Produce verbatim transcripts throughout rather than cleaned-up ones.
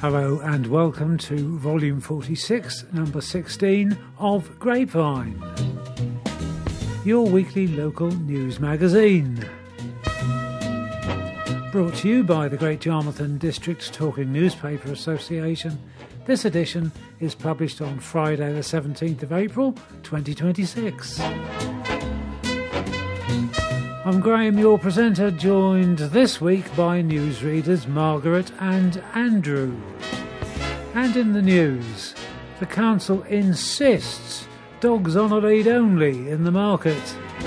Hello and welcome to Volume forty-six, Number sixteen of Grapevine, your weekly local news magazine. Brought to you by the Great Yarmouth and District Talking Newspaper Association, this edition is published on Friday the seventeenth of April twenty twenty-six. I'm Graham, your presenter, joined this week by newsreaders Margaret and Andrew. And in the news, the council insists dogs on a lead only in the market.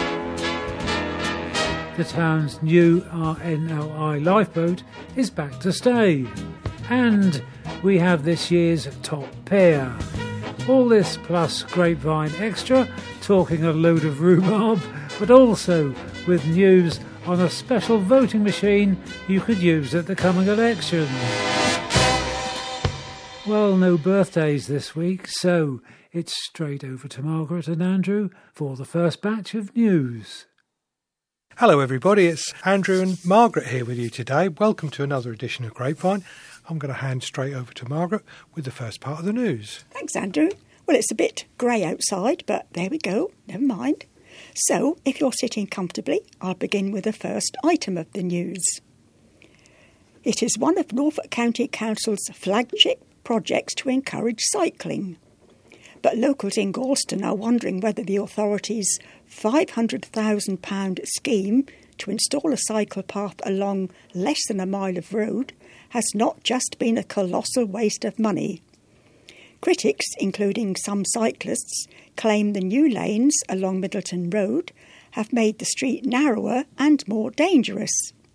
The town's new R N L I lifeboat is back to stay. And we have this year's top pair. All this plus Grapevine Extra, talking a load of rhubarb, but also with news on a special voting machine you could use at the coming election. Well, no birthdays this week, so it's straight over to Margaret and Andrew for the first batch of news. Hello everybody, it's Andrew and Margaret here with you today. Welcome to another edition of Grapevine. I'm going to hand straight over to Margaret with the first part of the news. Thanks, Andrew. Well, it's a bit grey outside, but there we go, never mind. So, if you're sitting comfortably, I'll begin with the first item of the news. It is one of Norfolk County Council's flagship projects to encourage cycling. But locals in Galston are wondering whether the authorities' five hundred thousand pounds scheme to install a cycle path along less than a mile of road has not just been a colossal waste of money. Critics, including some cyclists, claim the new lanes along Middleton Road have made the street narrower and more dangerous.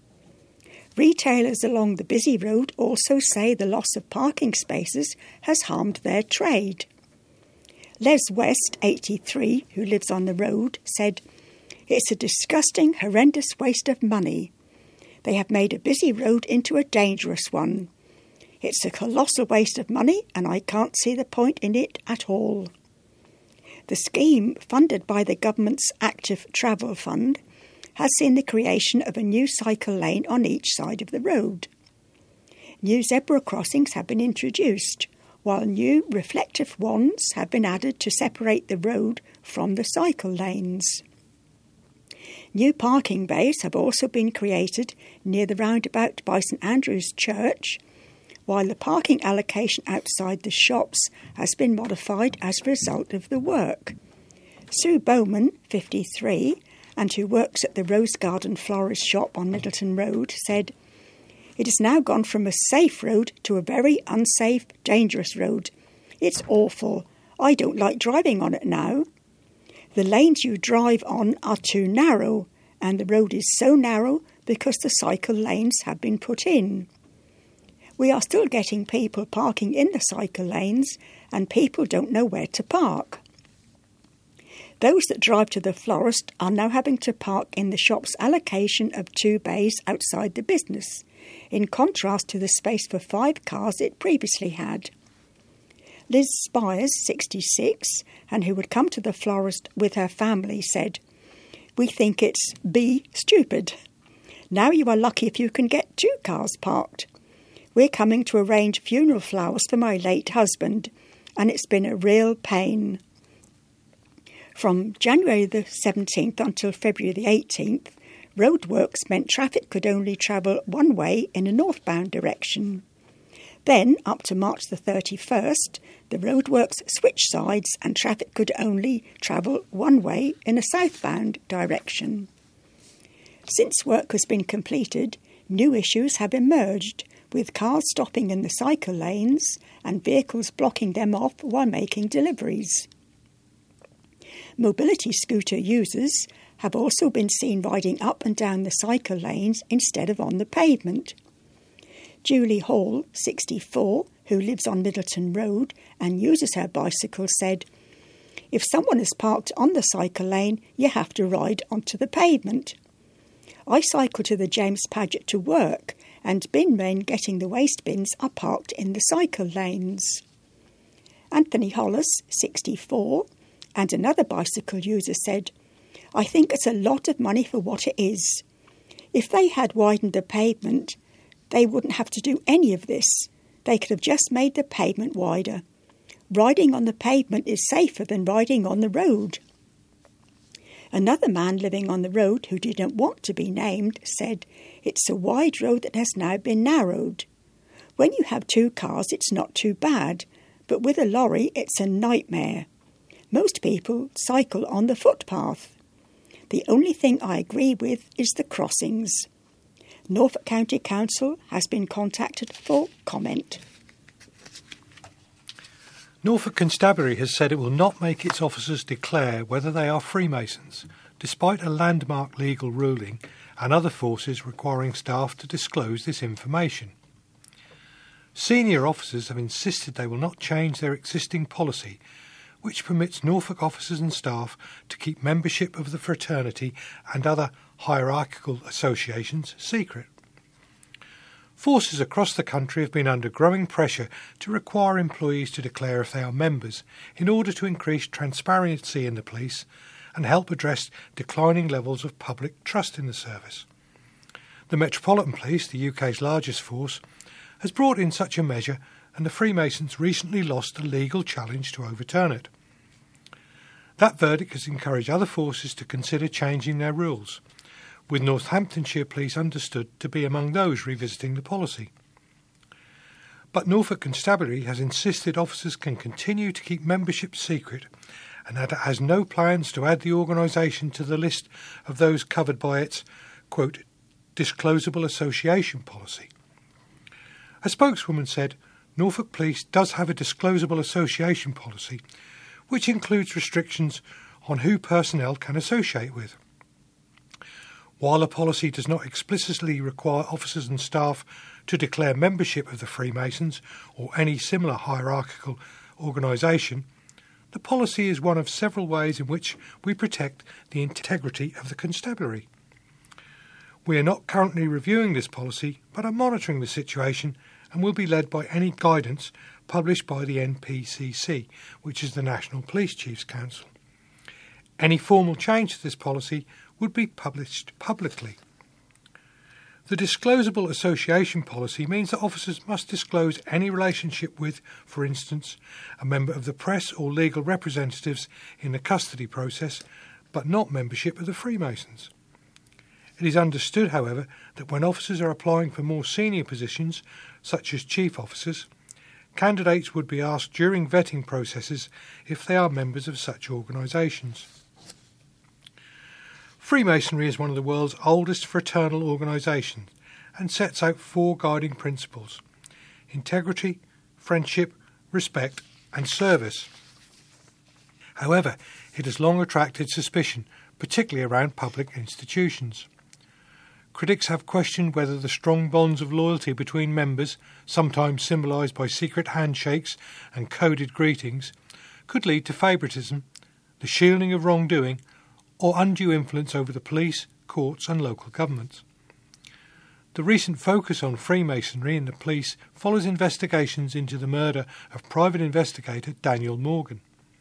Retailers along the busy road also say the loss of parking spaces has harmed their trade. Les West, eighty-three, who lives on the road, said, "It's a disgusting, horrendous waste of money. They have made a busy road into a dangerous one. It's a colossal waste of money and I can't see the point in it at all." The scheme, funded by the government's Active Travel Fund, has seen the creation of a new cycle lane on each side of the road. New zebra crossings have been introduced, while new reflective ones have been added to separate the road from the cycle lanes. New parking bays have also been created near the roundabout by St Andrew's Church, while the parking allocation outside the shops has been modified as a result of the work. Sue Bowman, fifty-three, and who works at the Rose Garden Florist shop on Middleton Road, said, "It has now gone from a safe road to a very unsafe, dangerous road. It's awful. I don't like driving on it now. The lanes you drive on are too narrow, and the road is so narrow because the cycle lanes have been put in. We are still getting people parking in the cycle lanes, and people don't know where to park. Those that drive to the florist are now having to park in the shop's allocation of two bays outside the business, in contrast to the space for five cars it previously had." Liz Spires, sixty-six, and who would come to the florist with her family, said, "We think it's B, stupid. Now you are lucky if you can get two cars parked. We're coming to arrange funeral flowers for my late husband, and it's been a real pain." From January the seventeenth until February the eighteenth, roadworks meant traffic could only travel one way in a northbound direction. Then, up to March the thirty-first, the roadworks switched sides and traffic could only travel one way in a southbound direction. Since work has been completed, new issues have emerged, with cars stopping in the cycle lanes and vehicles blocking them off while making deliveries. Mobility scooter users have also been seen riding up and down the cycle lanes instead of on the pavement. Julie Hall, sixty-four, who lives on Middleton Road and uses her bicycle, said, "If someone is parked on the cycle lane, you have to ride onto the pavement. I cycle to the James Paget to work, and bin men getting the waste bins are parked in the cycle lanes." Anthony Hollis, sixty-four, and another bicycle user said, "I think it's a lot of money for what it is. If they had widened the pavement, they wouldn't have to do any of this. They could have just made the pavement wider. Riding on the pavement is safer than riding on the road. Another man living on the road, who didn't want to be named, said, "It's a wide road that has now been narrowed. When you have two cars, it's not too bad, but with a lorry, it's a nightmare. Most people cycle on the footpath. The only thing I agree with is the crossings." Norfolk County Council has been contacted for comment. Norfolk Constabulary has said it will not make its officers declare whether they are Freemasons, despite a landmark legal ruling and other forces requiring staff to disclose this information. Senior officers have insisted they will not change their existing policy, which permits Norfolk officers and staff to keep membership of the fraternity and other hierarchical associations secret. Forces across the country have been under growing pressure to require employees to declare if they are members in order to increase transparency in the police and help address declining levels of public trust in the service. The Metropolitan Police, the U K's largest force, has brought in such a measure, and the Freemasons recently lost a legal challenge to overturn it. That verdict has encouraged other forces to consider changing their rules, with Northamptonshire Police understood to be among those revisiting the policy. But Norfolk Constabulary has insisted officers can continue to keep membership secret and that it has no plans to add the organisation to the list of those covered by its, quote, disclosable association policy. A spokeswoman said, Norfolk Police does have a disclosable association policy, which includes restrictions on who personnel can associate with. While the policy does not explicitly require officers and staff to declare membership of the Freemasons or any similar hierarchical organisation, the policy is one of several ways in which we protect the integrity of the constabulary. We are not currently reviewing this policy, but are monitoring the situation and will be led by any guidance published by the N P C C, which is the National Police Chiefs Council. Any formal change to this policy would be published publicly. The disclosable association policy means that officers must disclose any relationship with, for instance, a member of the press or legal representatives in the custody process, but not membership of the Freemasons. It is understood, however, that when officers are applying for more senior positions, such as chief officers, candidates would be asked during vetting processes if they are members of such organisations. Freemasonry is one of the world's oldest fraternal organisations and sets out four guiding principles: integrity, friendship, respect and service. However, it has long attracted suspicion, particularly around public institutions. Critics have questioned whether the strong bonds of loyalty between members, sometimes symbolised by secret handshakes and coded greetings, could lead to favouritism, the shielding of wrongdoing, or undue influence over the police, courts and local governments. The recent focus on Freemasonry in the police follows investigations into the murder of private investigator Daniel Morgan.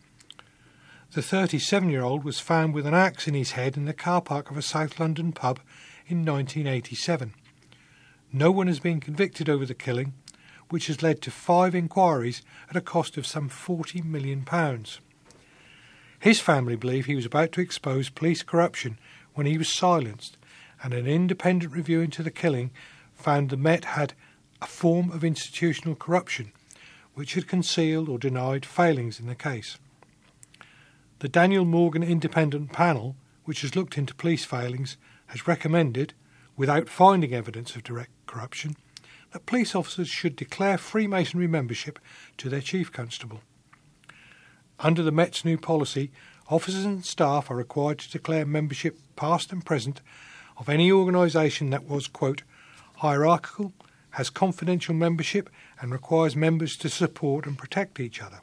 The thirty-seven-year-old was found with an axe in his head in the car park of a South London pub in nineteen eighty-seven. No one has been convicted over the killing, which has led to five inquiries at a cost of some forty million pounds. His family believe he was about to expose police corruption when he was silenced, and an independent review into the killing found the Met had a form of institutional corruption which had concealed or denied failings in the case. The Daniel Morgan Independent Panel, which has looked into police failings, has recommended, without finding evidence of direct corruption, that police officers should declare Freemasonry membership to their chief constable. Under the Met's new policy, officers and staff are required to declare membership, past and present, of any organisation that was, quote, hierarchical, has confidential membership and requires members to support and protect each other.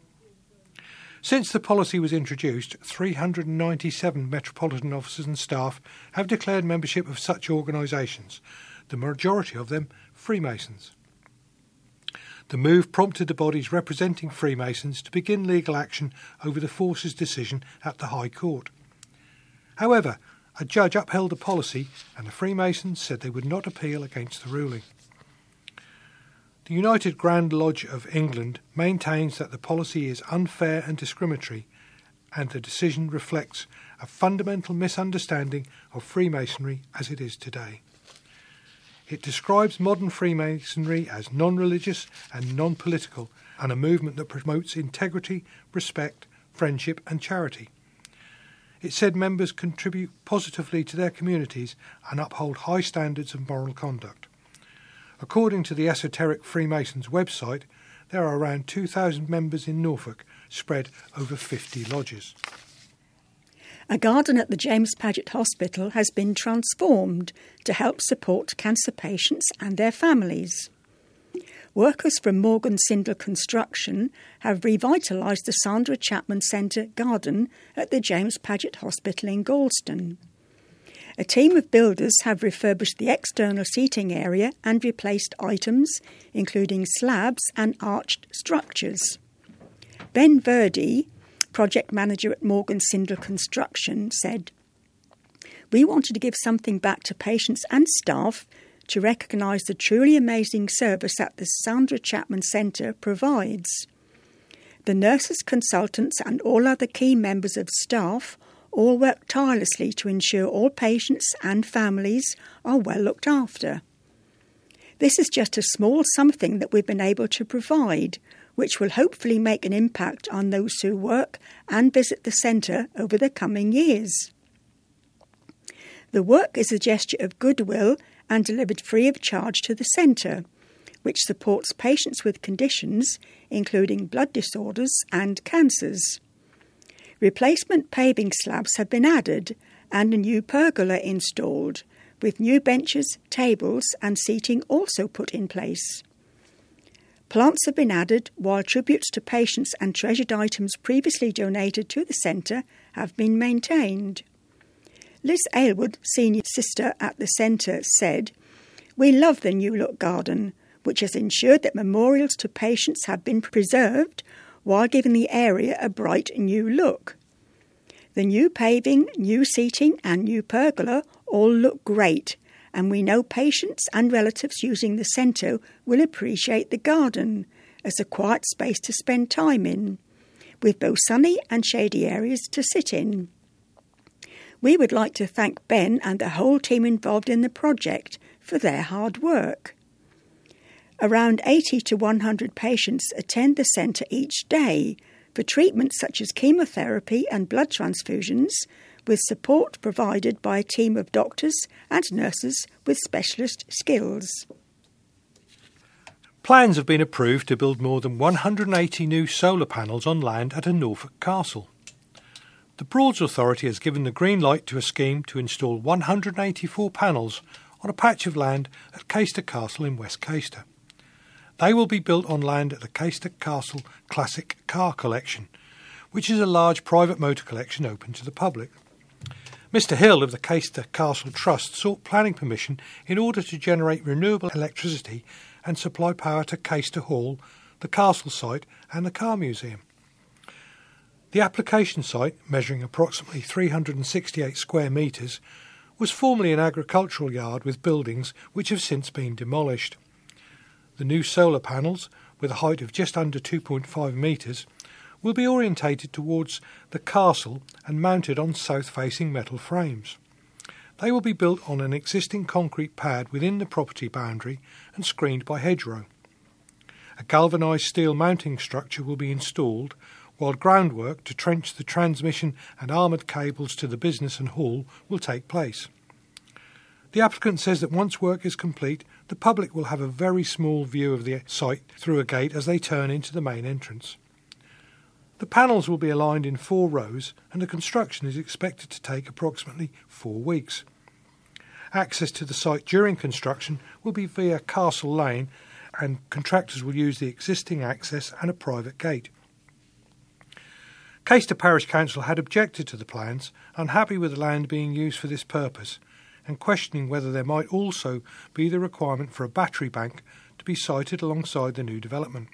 Since the policy was introduced, three hundred ninety-seven Metropolitan officers and staff have declared membership of such organisations, the majority of them Freemasons. The move prompted the bodies representing Freemasons to begin legal action over the force's decision at the High Court. However, a judge upheld the policy and the Freemasons said they would not appeal against the ruling. The United Grand Lodge of England maintains that the policy is unfair and discriminatory, and the decision reflects a fundamental misunderstanding of Freemasonry as it is today. It describes modern Freemasonry as non-religious and non-political, and a movement that promotes integrity, respect, friendship and charity. It said members contribute positively to their communities and uphold high standards of moral conduct. According to the Esoteric Freemasons website, there are around two thousand members in Norfolk, spread over fifty lodges. A garden at the James Paget Hospital has been transformed to help support cancer patients and their families. Workers from Morgan Sindall Construction have revitalised the Sandra Chapman Centre garden at the James Paget Hospital in Galston. A team of builders have refurbished the external seating area and replaced items, including slabs and arched structures. Ben Verdi, project manager at Morgan Sindall Construction, said, "We wanted to give something back to patients and staff to recognise the truly amazing service that the Sandra Chapman Centre provides. The nurses, consultants and all other key members of staff all work tirelessly to ensure all patients and families are well looked after. This is just a small something that we've been able to provide, which will hopefully make an impact on those who work and visit the centre over the coming years. The work is a gesture of goodwill and delivered free of charge to the centre, which supports patients with conditions including blood disorders and cancers. Replacement paving slabs have been added and a new pergola installed, with new benches, tables and seating also put in place. Plants have been added, while tributes to patients and treasured items previously donated to the centre have been maintained. Liz Aylward, senior sister at the centre, said, "We love the new look garden, which has ensured that memorials to patients have been preserved while giving the area a bright new look. The new paving, new seating and new pergola all look great, and we know patients and relatives using the centre will appreciate the garden as a quiet space to spend time in, with both sunny and shady areas to sit in. We would like to thank Ben and the whole team involved in the project for their hard work." Around eighty to one hundred patients attend the centre each day for treatments such as chemotherapy and blood transfusions, with support provided by a team of doctors and nurses with specialist skills. Plans have been approved to build more than one hundred eighty new solar panels on land at a Norfolk castle. The Broads Authority has given the green light to a scheme to install one hundred eighty-four panels on a patch of land at Caister Castle in West Caister. They will be built on land at the Caister Castle Classic Car Collection, which is a large private motor collection open to the public. Mister Hill of the Caister Castle Trust sought planning permission in order to generate renewable electricity and supply power to Caister Hall, the castle site and the car museum. The application site, measuring approximately three hundred sixty-eight square metres, was formerly an agricultural yard with buildings which have since been demolished. The new solar panels, with a height of just under two point five metres, will be orientated towards the castle and mounted on south-facing metal frames. They will be built on an existing concrete pad within the property boundary and screened by hedgerow. A galvanised steel mounting structure will be installed, while groundwork to trench the transmission and armoured cables to the business and hall will take place. The applicant says that once work is complete, the public will have a very small view of the site through a gate as they turn into the main entrance. The panels will be aligned in four rows and the construction is expected to take approximately four weeks. Access to the site during construction will be via Castle Lane, and contractors will use the existing access and a private gate. Caister Parish Council had objected to the plans, unhappy with the land being used for this purpose, and questioning whether there might also be the requirement for a battery bank to be sited alongside the new development.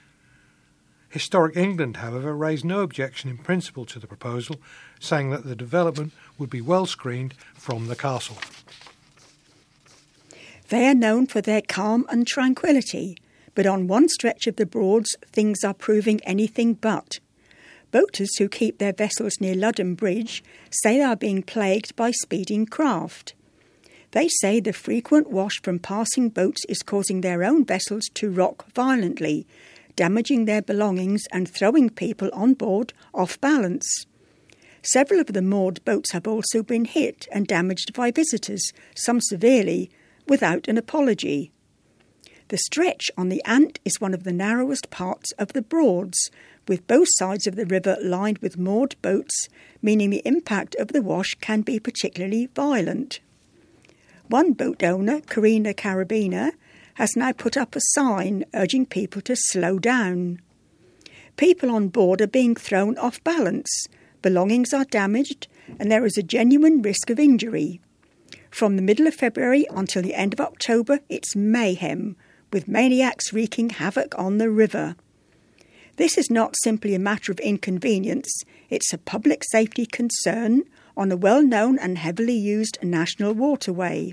Historic England, however, raised no objection in principle to the proposal, saying that the development would be well screened from the castle. They are known for their calm and tranquility, but on one stretch of the Broads things are proving anything but. Boaters who keep their vessels near Ludham Bridge say they are being plagued by speeding craft. They say the frequent wash from passing boats is causing their own vessels to rock violently, damaging their belongings and throwing people on board off balance. Several of the moored boats have also been hit and damaged by visitors, some severely, without an apology. The stretch on the Ant is one of the narrowest parts of the Broads, with both sides of the river lined with moored boats, meaning the impact of the wash can be particularly violent. One boat owner, Karina Carabina, has now put up a sign urging people to slow down. People on board are being thrown off balance, belongings are damaged, and there is a genuine risk of injury. From the middle of February until the end of October, it's mayhem, with maniacs wreaking havoc on the river. This is not simply a matter of inconvenience, it's a public safety concern on a well-known and heavily used national waterway.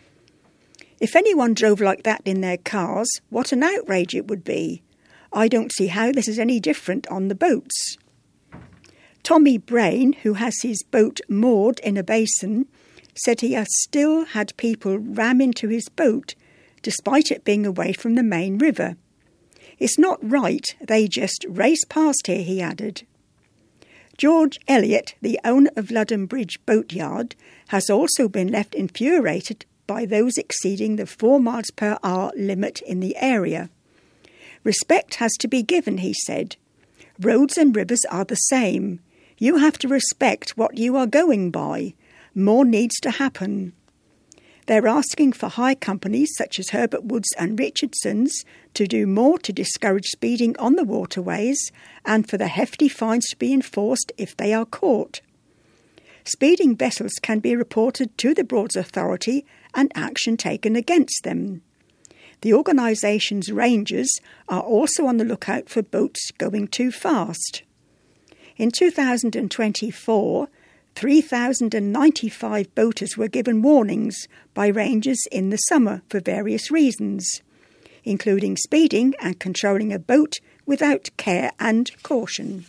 If anyone drove like that in their cars, what an outrage it would be. I don't see how this is any different on the boats. Tommy Brain, who has his boat moored in a basin, said he has still had people ram into his boat, despite it being away from the main river. It's not right, they just race past here, he added. George Elliott, the owner of Ludham Bridge Boatyard, has also been left infuriated by those exceeding the four miles per hour limit in the area. Respect has to be given, he said. Roads and rivers are the same. You have to respect what you are going by. More needs to happen. They're asking for hire companies such as Herbert Woods and Richardson's to do more to discourage speeding on the waterways and for the hefty fines to be enforced if they are caught. Speeding vessels can be reported to the Broads Authority and action taken against them. The organisation's rangers are also on the lookout for boats going too fast. In two thousand twenty-four, three thousand ninety-five boaters were given warnings by rangers in the summer for various reasons, including speeding and controlling a boat without care and caution.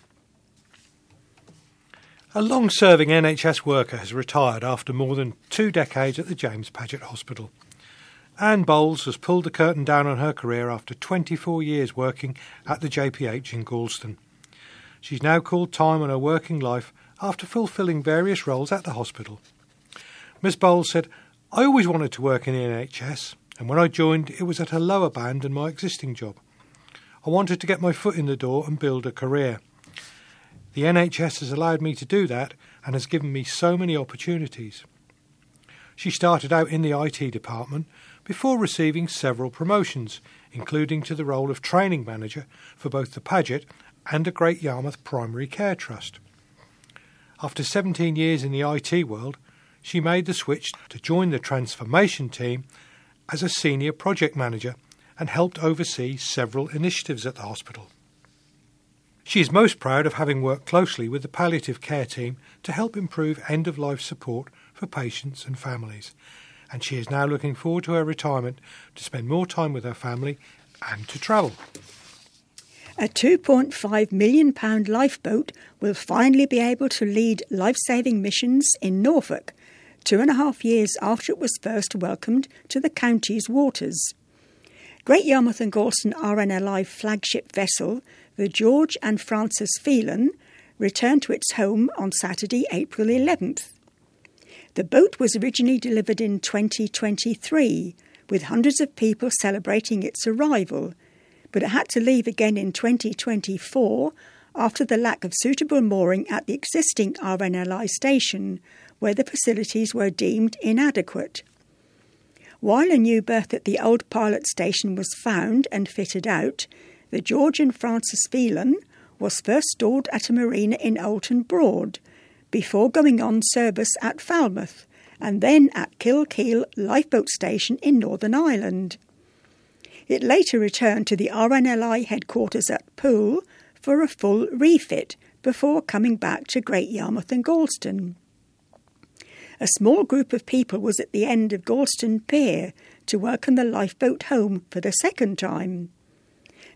A long-serving N H S worker has retired after more than two decades at the James Paget Hospital. Anne Bowles has pulled the curtain down on her career after twenty-four years working at the J P H in Galston. She's now called time on her working life after fulfilling various roles at the hospital. Miss Bowles said, "I always wanted to work in the N H S, and when I joined it was at a lower band than my existing job. I wanted to get my foot in the door and build a career. The N H S has allowed me to do that and has given me so many opportunities." She started out in the I T department before receiving several promotions, including to the role of training manager for both the Paget and a Great Yarmouth Primary Care Trust. After seventeen years in the I T world, she made the switch to join the transformation team as a senior project manager and helped oversee several initiatives at the hospital. She is most proud of having worked closely with the palliative care team to help improve end-of-life support for patients and families, and she is now looking forward to her retirement to spend more time with her family and to travel. A two point five million pounds lifeboat will finally be able to lead life-saving missions in Norfolk, two and a half years after it was first welcomed to the county's waters. Great Yarmouth and Galston R N L I flagship vessel, the George and Frances Phelan, returned to its home on Saturday, April eleventh. The boat was originally delivered in twenty twenty-three, with hundreds of people celebrating its arrival, but it had to leave again in twenty twenty-four after the lack of suitable mooring at the existing R N L I station, where the facilities were deemed inadequate. While a new berth at the old pilot station was found and fitted out, the George and Frances Phelan was first stored at a marina in Oulton Broad, before going on service at Falmouth, and then at Kilkeel Lifeboat Station in Northern Ireland. It later returned to the R N L I headquarters at Poole for a full refit before coming back to Great Yarmouth and Galston. A small group of people was at the end of Galston Pier to welcome the lifeboat home for the second time.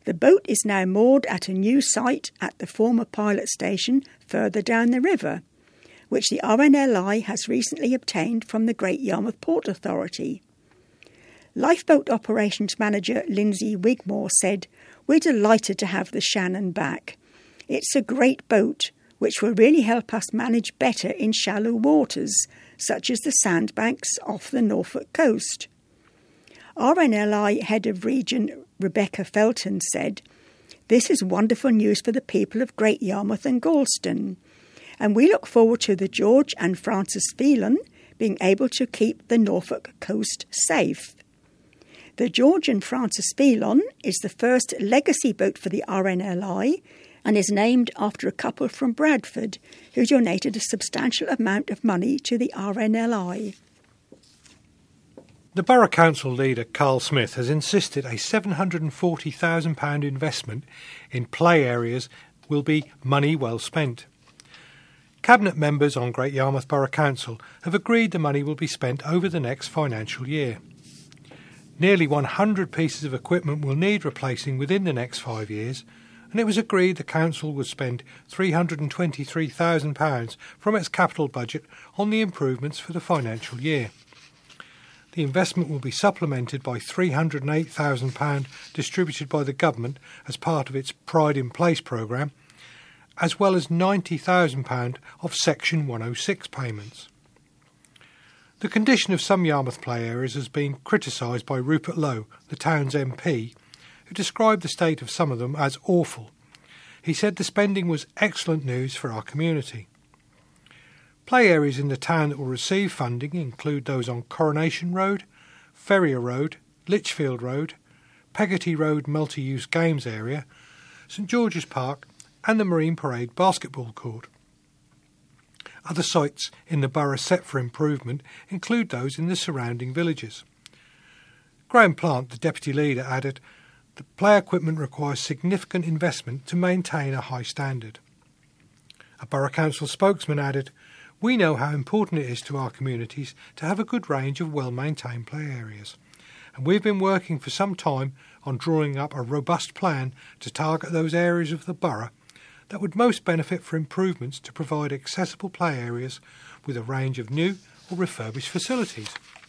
The boat is now moored at a new site at the former pilot station further down the river, which the R N L I has recently obtained from the Great Yarmouth Port Authority. Lifeboat Operations Manager Lindsay Wigmore said, "We're delighted to have the Shannon back. It's a great boat, which will really help us manage better in shallow waters, such as the sandbanks off the Norfolk coast." R N L I Head of Region Rebecca Felton said, "This is wonderful news for the people of Great Yarmouth and Galston, and we look forward to the George and Francis Phelan being able to keep the Norfolk coast safe." The George and Francis Phelan is the first legacy boat for the R N L I and is named after a couple from Bradford who donated a substantial amount of money to the R N L I. The Borough Council leader, Carl Smith, has insisted a seven hundred forty thousand pounds investment in play areas will be money well spent. Cabinet members on Great Yarmouth Borough Council have agreed the money will be spent over the next financial year. Nearly one hundred pieces of equipment will need replacing within the next five years, and it was agreed the Council would spend three hundred twenty-three thousand pounds from its capital budget on the improvements for the financial year. The investment will be supplemented by three hundred eight thousand pounds distributed by the Government as part of its Pride in Place programme, as well as ninety thousand pounds of Section one oh six payments. The condition of some Yarmouth play areas has been criticised by Rupert Lowe, the town's M P, who described the state of some of them as awful. He said the spending was excellent news for our community. Play areas in the town that will receive funding include those on Coronation Road, Ferrier Road, Lichfield Road, Peggotty Road multi-use games area, St George's Park and the Marine Parade basketball court. Other sites in the borough set for improvement include those in the surrounding villages. Graham Plant, the deputy leader, added, "The play equipment requires significant investment to maintain a high standard." A Borough Council spokesman added, "We know how important it is to our communities to have a good range of well-maintained play areas, and we've been working for some time on drawing up a robust plan to target those areas of the borough that would most benefit for improvements to provide accessible play areas with a range of new or refurbished facilities."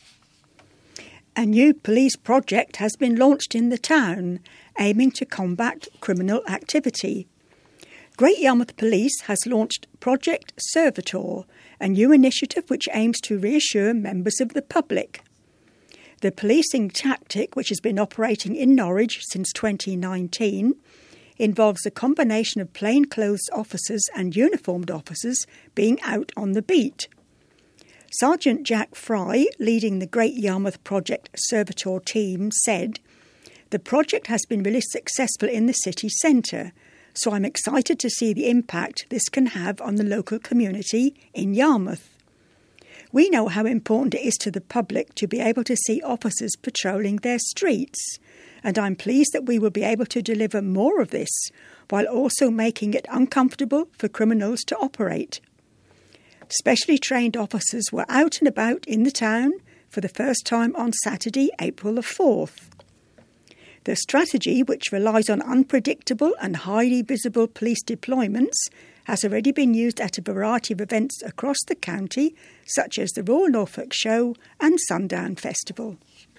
A new police project has been launched in the town, aiming to combat criminal activity. Great Yarmouth Police has launched Project Servitor, a new initiative which aims to reassure members of the public. The policing tactic, which has been operating in Norwich since twenty nineteen, involves a combination of plainclothes officers and uniformed officers being out on the beat. Sergeant Jack Fry, leading the Great Yarmouth Project Servitor team, said, "The project has been really successful in the city centre, so I'm excited to see the impact this can have on the local community in Yarmouth. We know how important it is to the public to be able to see officers patrolling their streets, and I'm pleased that we will be able to deliver more of this while also making it uncomfortable for criminals to operate." Specially trained officers were out and about in the town for the first time on Saturday, April the fourth. The strategy, which relies on unpredictable and highly visible police deployments, has already been used at a variety of events across the county, such as the Royal Norfolk Show and Sundown Festival.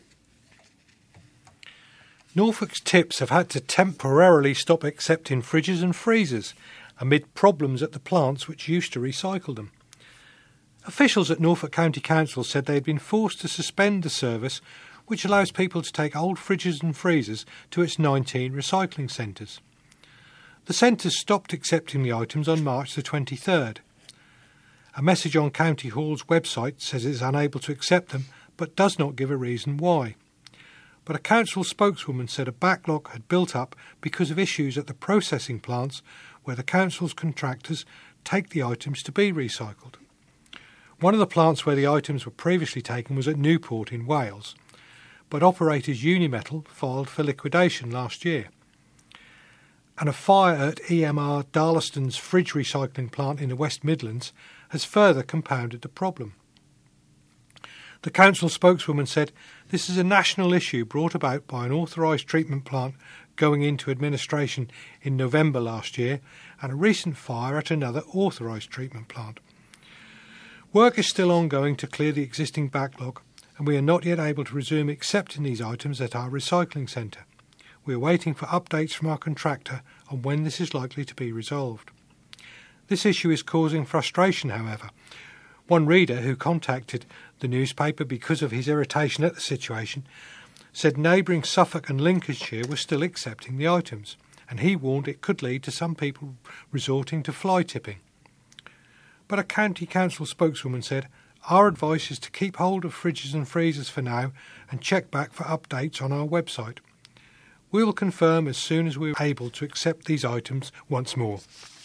Norfolk's tips have had to temporarily stop accepting fridges and freezers amid problems at the plants which used to recycle them. Officials at Norfolk County Council said they had been forced to suspend the service which allows people to take old fridges and freezers to its nineteen recycling centres. The centres stopped accepting the items on March the twenty-third. A message on County Hall's website says it is unable to accept them but does not give a reason why. But a council spokeswoman said a backlog had built up because of issues at the processing plants where the council's contractors take the items to be recycled. One of the plants where the items were previously taken was at Newport in Wales, but operators Unimetal filed for liquidation last year. And a fire at E M R Darlaston's fridge recycling plant in the West Midlands has further compounded the problem. The council spokeswoman said this is a national issue brought about by an authorised treatment plant going into administration in November last year, and a recent fire at another authorised treatment plant. Work is still ongoing to clear the existing backlog, and we are not yet able to resume accepting these items at our recycling centre. We are waiting for updates from our contractor on when this is likely to be resolved. This issue is causing frustration, however. One reader who contacted the newspaper because of his irritation at the situation said neighbouring Suffolk and Lincolnshire were still accepting the items, and he warned it could lead to some people resorting to fly tipping. But a county council spokeswoman said, "Our advice is to keep hold of fridges and freezers for now and check back for updates on our website. We will confirm as soon as we are able to accept these items once more."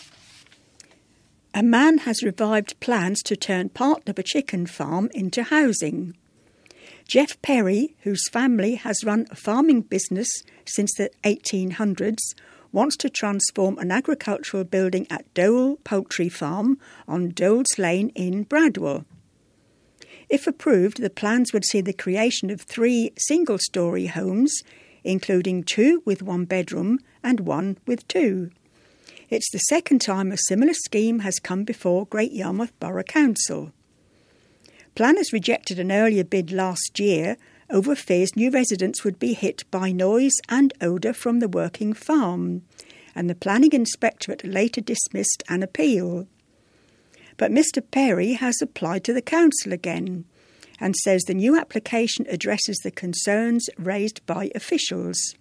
A man has revived plans to turn part of a chicken farm into housing. Jeff Perry, whose family has run a farming business since the eighteen hundreds, wants to transform an agricultural building at Dole Poultry Farm on Dole's Lane in Bradwell. If approved, the plans would see the creation of three single-storey homes, including two with one bedroom and one with two. It's the second time a similar scheme has come before Great Yarmouth Borough Council. Planners rejected an earlier bid last year over fears new residents would be hit by noise and odour from the working farm, and the planning inspectorate later dismissed an appeal. But Mr Perry has applied to the council again and says the new application addresses the concerns raised by officials.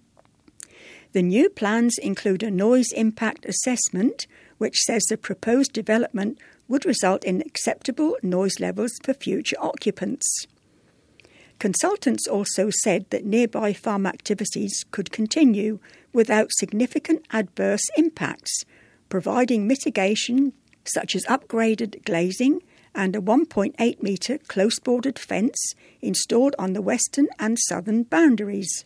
The new plans include a noise impact assessment, which says the proposed development would result in acceptable noise levels for future occupants. Consultants also said that nearby farm activities could continue without significant adverse impacts, providing mitigation such as upgraded glazing and a one point eight metre close-bordered fence installed on the western and southern boundaries.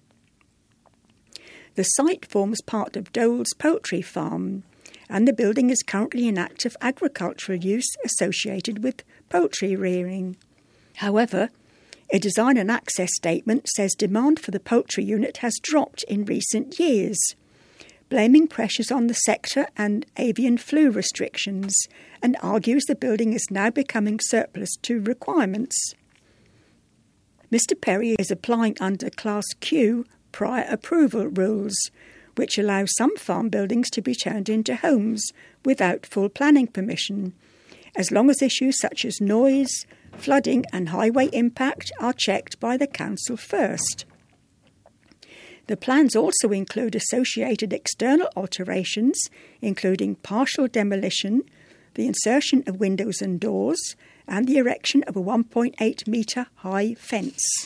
The site forms part of Dole's Poultry Farm, and the building is currently in active agricultural use associated with poultry rearing. However, a design and access statement says demand for the poultry unit has dropped in recent years, blaming pressures on the sector and avian flu restrictions, and argues the building is now becoming surplus to requirements. Mister Perry is applying under Class Q prior approval rules, which allow some farm buildings to be turned into homes without full planning permission, as long as issues such as noise, flooding and highway impact are checked by the council first. The plans also include associated external alterations, including partial demolition, the insertion of windows and doors, and the erection of a one point eight metre high fence.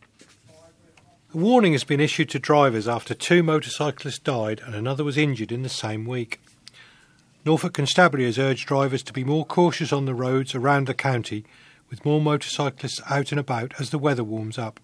A warning has been issued to drivers after two motorcyclists died and another was injured in the same week. Norfolk Constabulary has urged drivers to be more cautious on the roads around the county, with more motorcyclists out and about as the weather warms up.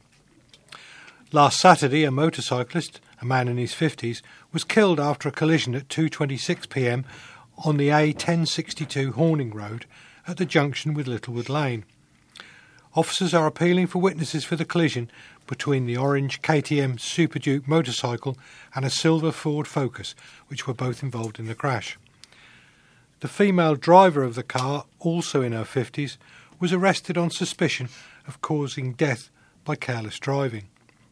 Last Saturday, a motorcyclist, a man in his fifties, was killed after a collision at two twenty-six p m on the A ten sixty-two Horning Road at the junction with Littlewood Lane. Officers are appealing for witnesses for the collision between the orange K T M Super Duke motorcycle and a silver Ford Focus, which were both involved in the crash. The female driver of the car, also in her fifties, was arrested on suspicion of causing death by careless driving.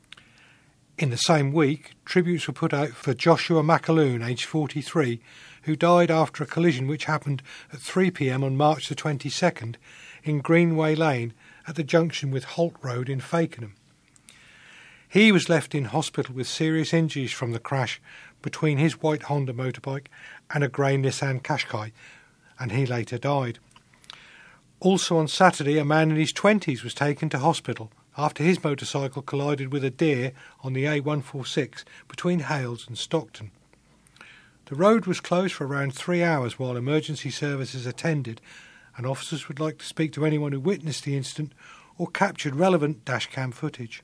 In the same week, tributes were put out for Joshua McAloon, aged forty-three, who died after a collision which happened at three p m on March the twenty-second in Greenway Lane at the junction with Holt Road in Fakenham. He was left in hospital with serious injuries from the crash between his white Honda motorbike and a grey Nissan Qashqai, and he later died. Also on Saturday, a man in his twenties was taken to hospital after his motorcycle collided with a deer on the A one forty-six between Hales and Stockton. The road was closed for around three hours while emergency services attended, and officers would like to speak to anyone who witnessed the incident or captured relevant dashcam footage.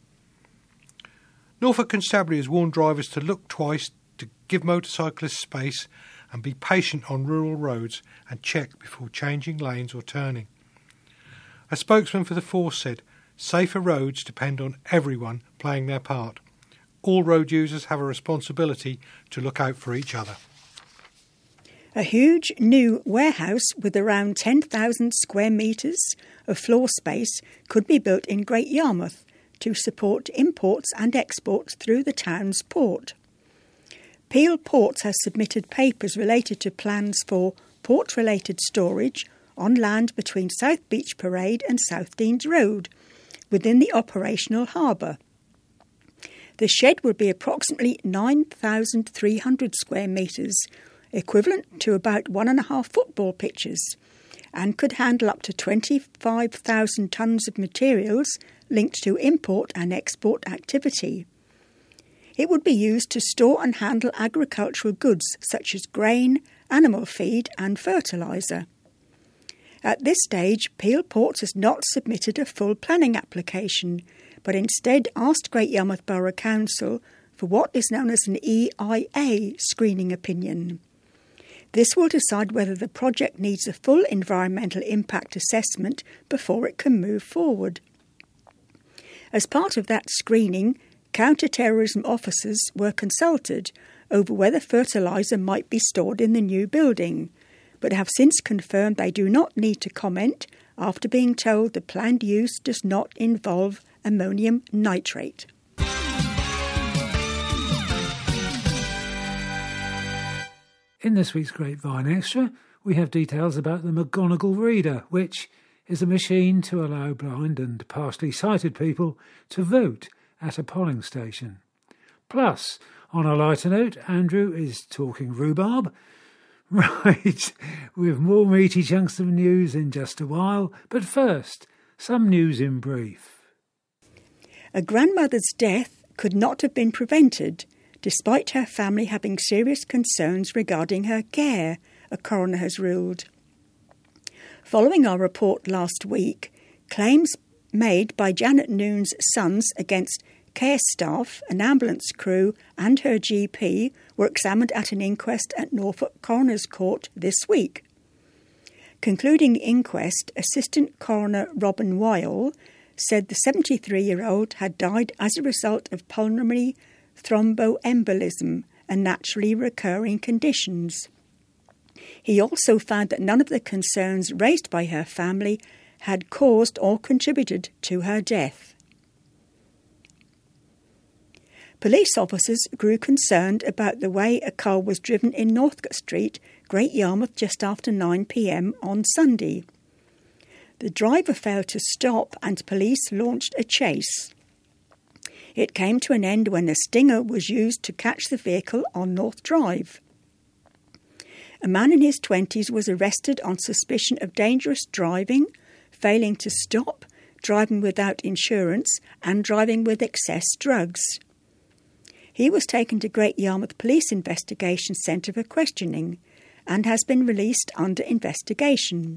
Norfolk Constabulary has warned drivers to look twice, to give motorcyclists space and be patient on rural roads and check before changing lanes or turning. A spokesman for the force said, "Safer roads depend on everyone playing their part. all road users have a responsibility to look out for each other. A huge new warehouse with around ten thousand square metres of floor space could be built in Great Yarmouth to support imports and exports through the town's port. Peel Ports has submitted papers related to plans for port-related storage on land between South Beach Parade and South Deans Road, within the operational harbour. The shed will be approximately nine thousand three hundred square metres, equivalent to about one and a half football pitches, and could handle up to twenty-five thousand tonnes of materials linked to import and export activity. It would be used to store and handle agricultural goods such as grain, animal feed and fertiliser. At this stage, Peel Ports has not submitted a full planning application, but instead asked Great Yarmouth Borough Council for what is known as an E I A screening opinion. This will decide whether the project needs a full environmental impact assessment before it can move forward. As part of that screening, counter-terrorism officers were consulted over whether fertiliser might be stored in the new building, but have since confirmed they do not need to comment after being told the planned use does not involve ammonium nitrate. In this week's Grapevine Extra, we have details about the McGonagall Reader, which is a machine to allow blind and partially sighted people to vote at a polling station. Plus, on a lighter note, Andrew is talking rhubarb. Right, with more meaty chunks of news in just a while, but first, some news in brief. A grandmother's death could not have been prevented, despite her family having serious concerns regarding her care, a coroner has ruled. Following our report last week, claims made by Janet Noon's sons against care staff, an ambulance crew and her G P were examined at an inquest at Norfolk Coroner's Court this week. Concluding inquest, Assistant Coroner Robin Weil said the seventy-three-year-old had died as a result of pulmonary thromboembolism, a naturally recurring condition. He also found that none of the concerns raised by her family had caused or contributed to her death. Police officers grew concerned about the way a car was driven in Northcote Street, Great Yarmouth, just after nine p m on Sunday. The driver failed to stop and police launched a chase. It came to an end when a stinger was used to catch the vehicle on North Drive. A man in his twenties was arrested on suspicion of dangerous driving, failing to stop, driving without insurance and driving with excess drugs. He was taken to Great Yarmouth Police Investigation Centre for questioning and has been released under investigation.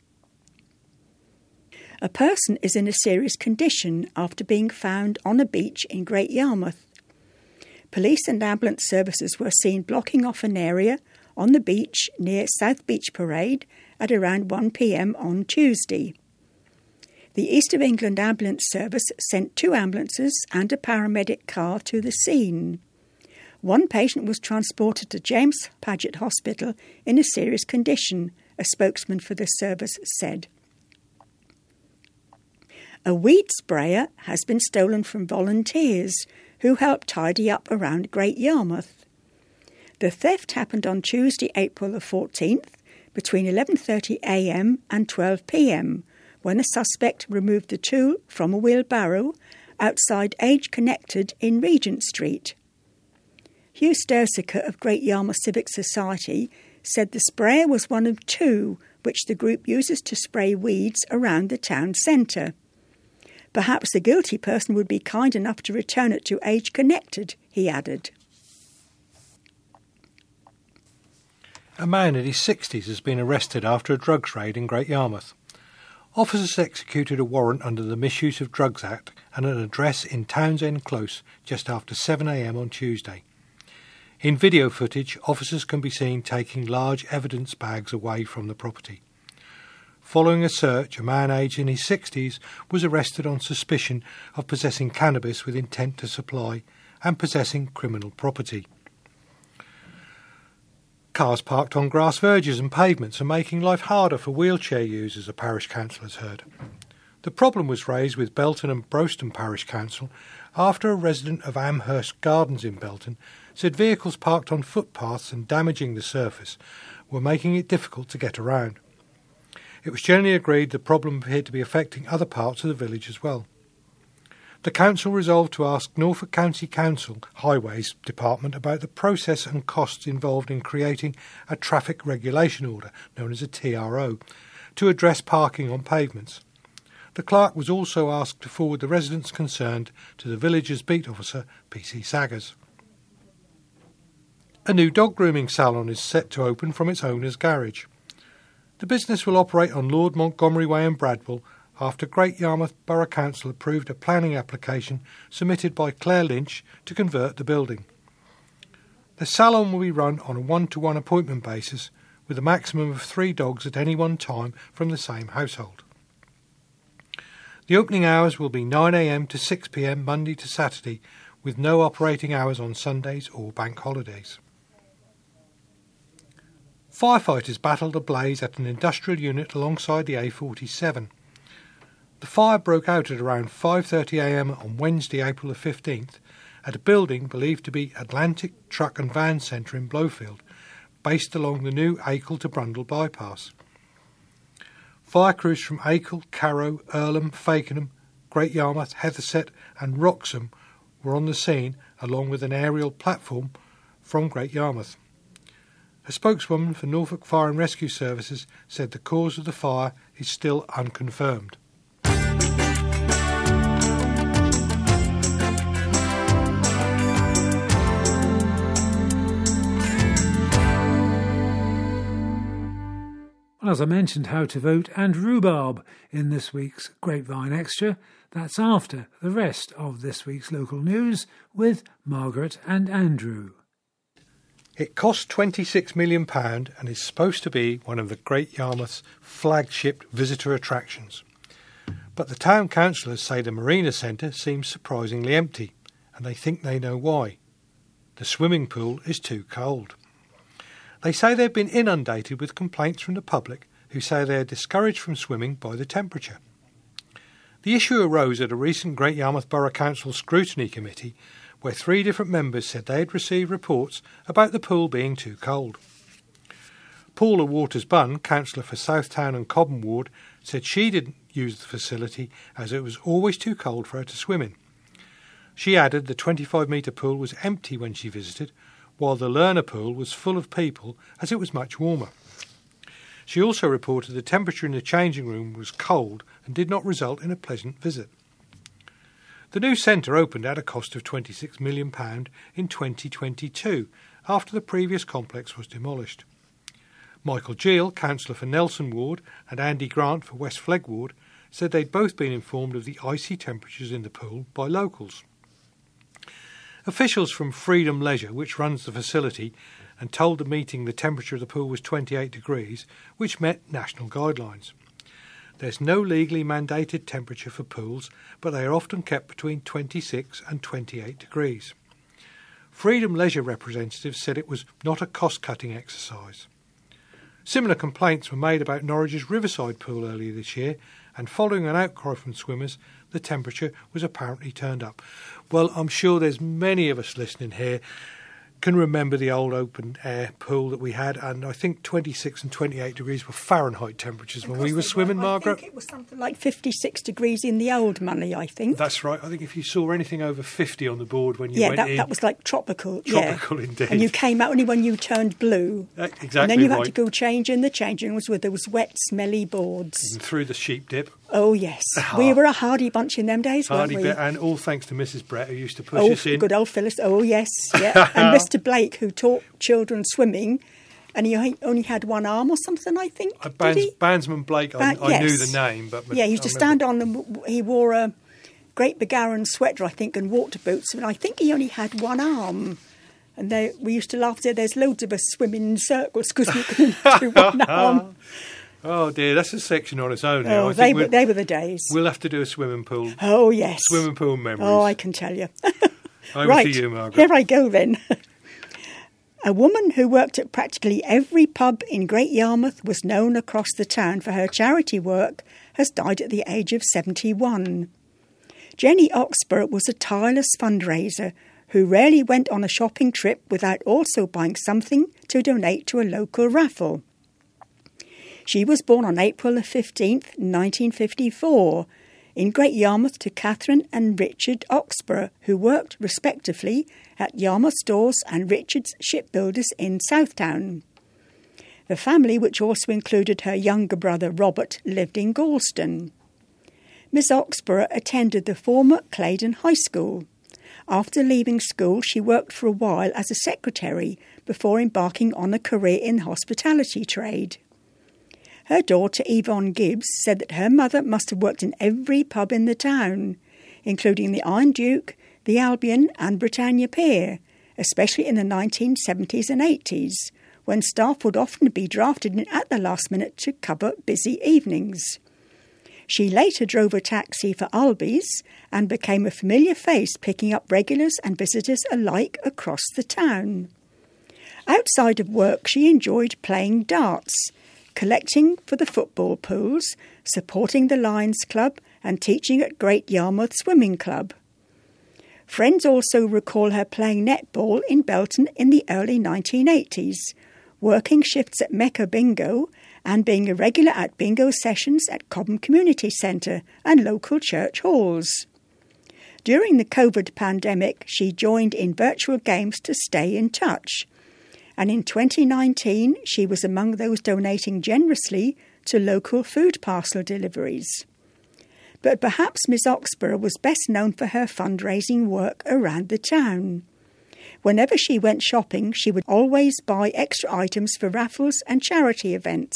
A person is in a serious condition after being found on a beach in Great Yarmouth. Police and ambulance services were seen blocking off an area on the beach near South Beach Parade at around one p m on Tuesday. The East of England Ambulance Service sent two ambulances and a paramedic car to the scene. One patient was transported to James Paget Hospital in a serious condition, a spokesman for the service said. A weed sprayer has been stolen from volunteers who helped tidy up around Great Yarmouth. The theft happened on Tuesday, April the fourteenth, between eleven thirty a m and twelve p m, when a suspect removed the tool from a wheelbarrow outside Age Connected in Regent Street. Hugh Stersiker of Great Yarmouth Civic Society said the sprayer was one of two which the group uses to spray weeds around the town centre. Perhaps the guilty person would be kind enough to return it to Age Connected, he added. A man in his sixties has been arrested after a drugs raid in Great Yarmouth. Officers executed a warrant under the Misuse of Drugs Act at an address in Townsend Close just after seven a m on Tuesday. In video footage, officers can be seen taking large evidence bags away from the property. Following a search, a man aged in his sixties was arrested on suspicion of possessing cannabis with intent to supply and possessing criminal property. Cars parked on grass verges and pavements are making life harder for wheelchair users, a parish council has heard. The problem was raised with Belton and Browston Parish Council after a resident of Amherst Gardens in Belton said vehicles parked on footpaths and damaging the surface were making it difficult to get around. It was generally agreed the problem appeared to be affecting other parts of the village as well. The council resolved to ask Norfolk County Council Highways Department about the process and costs involved in creating a traffic regulation order, known as a T R O, to address parking on pavements. The clerk was also asked to forward the residents concerned to the village's beat officer, P C Saggers. A new dog grooming salon is set to open from its owner's garage. The business will operate on Lord Montgomery Way in Bradwell after Great Yarmouth Borough Council approved a planning application submitted by Claire Lynch to convert the building. The salon will be run on a one-to-one appointment basis with a maximum of three dogs at any one time from the same household. The opening hours will be nine a m to six p m Monday to Saturday, with no operating hours on Sundays or bank holidays. Firefighters battled a blaze at an industrial unit alongside the A forty-seven. The fire broke out at around five thirty a m on Wednesday, April the fifteenth, at a building believed to be Atlantic Truck and Van Centre in Blowfield, based along the new Acle to Brundle bypass. Fire crews from Acle, Carrow, Earlham, Fakenham, Great Yarmouth, Heatherset and Wroxham were on the scene, along with an aerial platform from Great Yarmouth. A spokeswoman for Norfolk Fire and Rescue Services said the cause of the fire is still unconfirmed. Well, as I mentioned, how to vote and rhubarb in this week's Grapevine Extra. That's after the rest of this week's local news with Margaret and Andrew. It cost twenty-six million pounds and is supposed to be one of the Great Yarmouth's flagship visitor attractions. But the town councillors say the Marina Centre seems surprisingly empty, and they think they know why. The swimming pool is too cold. They say they've been inundated with complaints from the public who say they are discouraged from swimming by the temperature. The issue arose at a recent Great Yarmouth Borough Council scrutiny committee where three different members said they had received reports about the pool being too cold. Paula Waters-Bunn, councillor for Southtown and Cobham Ward, said she didn't use the facility as it was always too cold for her to swim in. She added the twenty-five metre pool was empty when she visited, while the learner pool was full of people as it was much warmer. She also reported the temperature in the changing room was cold and did not result in a pleasant visit. The new centre opened at a cost of twenty-six million pounds in twenty twenty-two, after the previous complex was demolished. Michael Geel, councillor for Nelson Ward, and Andy Grant for West Flegg Ward, said they'd both been informed of the icy temperatures in the pool by locals. Officials from Freedom Leisure, which runs the facility, and told the meeting the temperature of the pool was twenty-eight degrees, which met national guidelines. There's no legally mandated temperature for pools, but they are often kept between twenty-six and twenty-eight degrees. Freedom Leisure representatives said it was not a cost-cutting exercise. Similar complaints were made about Norwich's Riverside pool earlier this year, and following an outcry from swimmers, the temperature was apparently turned up. Well, I'm sure there's many of us listening here can remember the old open air pool that we had, and I think twenty-six and twenty-eight degrees were Fahrenheit temperatures when we were swimming, were. Margaret. I think it was something like fifty-six degrees in the old money, I think. That's right. I think if you saw anything over fifty on the board when you yeah, went that, in... that was like tropical. Tropical, yeah. indeed. And you came out only when you turned blue. Uh, exactly And then you right. had to go change in the changing rooms where there was wet, smelly boards. And through the sheep dip. Oh, yes. We were a hardy bunch in them days, Hardy weren't we? bit, and all thanks to Missus Brett, who used to push oh, us in. good old Phyllis. Oh, yes. Yeah. And Mister Blake, who taught children swimming, and he only had one arm or something, I think. Uh, did Bands, he? Bandsman Blake, I, Ba- I knew yes. the name. but Yeah, he used I to remember. stand on and he wore a great big Aran sweater, I think, and water boots. And I think he only had one arm. And they, we used to laugh there. There's loads of us swimming in circles because we couldn't do one arm. Oh dear, that's a section on its own. Oh, I they think were, they were the days. We'll have to do a swimming pool. Oh, yes. Swimming pool memories. Oh, I can tell you. Over right, to you, Margaret. Here I go then. A woman who worked at practically every pub in Great Yarmouth, was known across the town for her charity work, has died at the age of seventy-one. Jenny Oxborough was a tireless fundraiser who rarely went on a shopping trip without also buying something to donate to a local raffle. She was born on April the fifteenth, nineteen fifty-four, in Great Yarmouth to Catherine and Richard Oxborough, who worked respectively at Yarmouth Stores and Richards Shipbuilders in Southtown. The family, which also included her younger brother Robert, lived in Galston. Miss Oxborough attended the former Claydon High School. After leaving school, she worked for a while as a secretary before embarking on a career in the hospitality trade. Her daughter Yvonne Gibbs said that her mother must have worked in every pub in the town, including the Iron Duke, the Albion and Britannia Pier, especially in the nineteen seventies and eighties, when staff would often be drafted in at the last minute to cover busy evenings. She later drove a taxi for Albies and became a familiar face, picking up regulars and visitors alike across the town. Outside of work, she enjoyed playing darts, collecting for the football pools, supporting the Lions Club and teaching at Great Yarmouth Swimming Club. Friends also recall her playing netball in Belton in the early nineteen eighties, working shifts at Mecca Bingo and being a regular at bingo sessions at Cobham Community Centre and local church halls. During the COVID pandemic, she joined in virtual games to stay in touch. And in twenty nineteen, she was among those donating generously to local food parcel deliveries. But perhaps Miss Oxborough was best known for her fundraising work around the town. Whenever she went shopping, she would always buy extra items for raffles and charity events.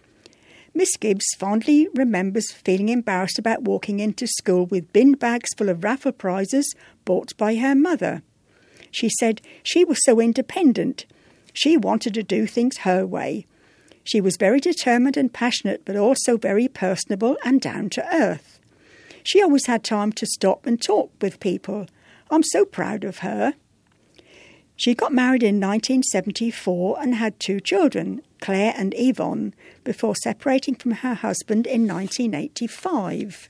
Miss Gibbs fondly remembers feeling embarrassed about walking into school with bin bags full of raffle prizes bought by her mother. She said she was so independent. She wanted to do things her way. She was very determined and passionate, but also very personable and down to earth. She always had time to stop and talk with people. I'm so proud of her. She got married in nineteen seventy-four and had two children, Claire and Yvonne, before separating from her husband in nineteen eighty-five.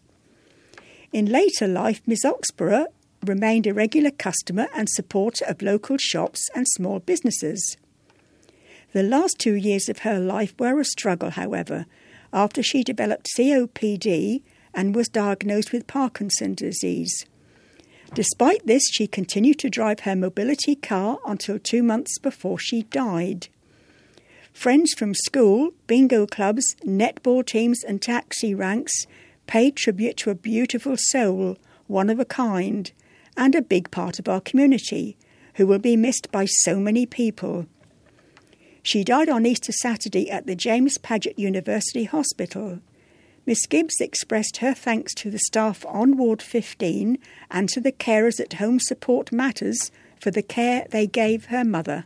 In later life, Miss Oxborough remained a regular customer and supporter of local shops and small businesses. The last two years of her life were a struggle, however, after she developed C O P D and was diagnosed with Parkinson's disease. Despite this, she continued to drive her mobility car until two months before she died. Friends from school, bingo clubs, netball teams and taxi ranks paid tribute to a beautiful soul, one of a kind, and a big part of our community, who will be missed by so many people. She died on Easter Saturday at the James Paget University Hospital. Miss Gibbs expressed her thanks to the staff on Ward fifteen and to the carers at Home Support Matters for the care they gave her mother.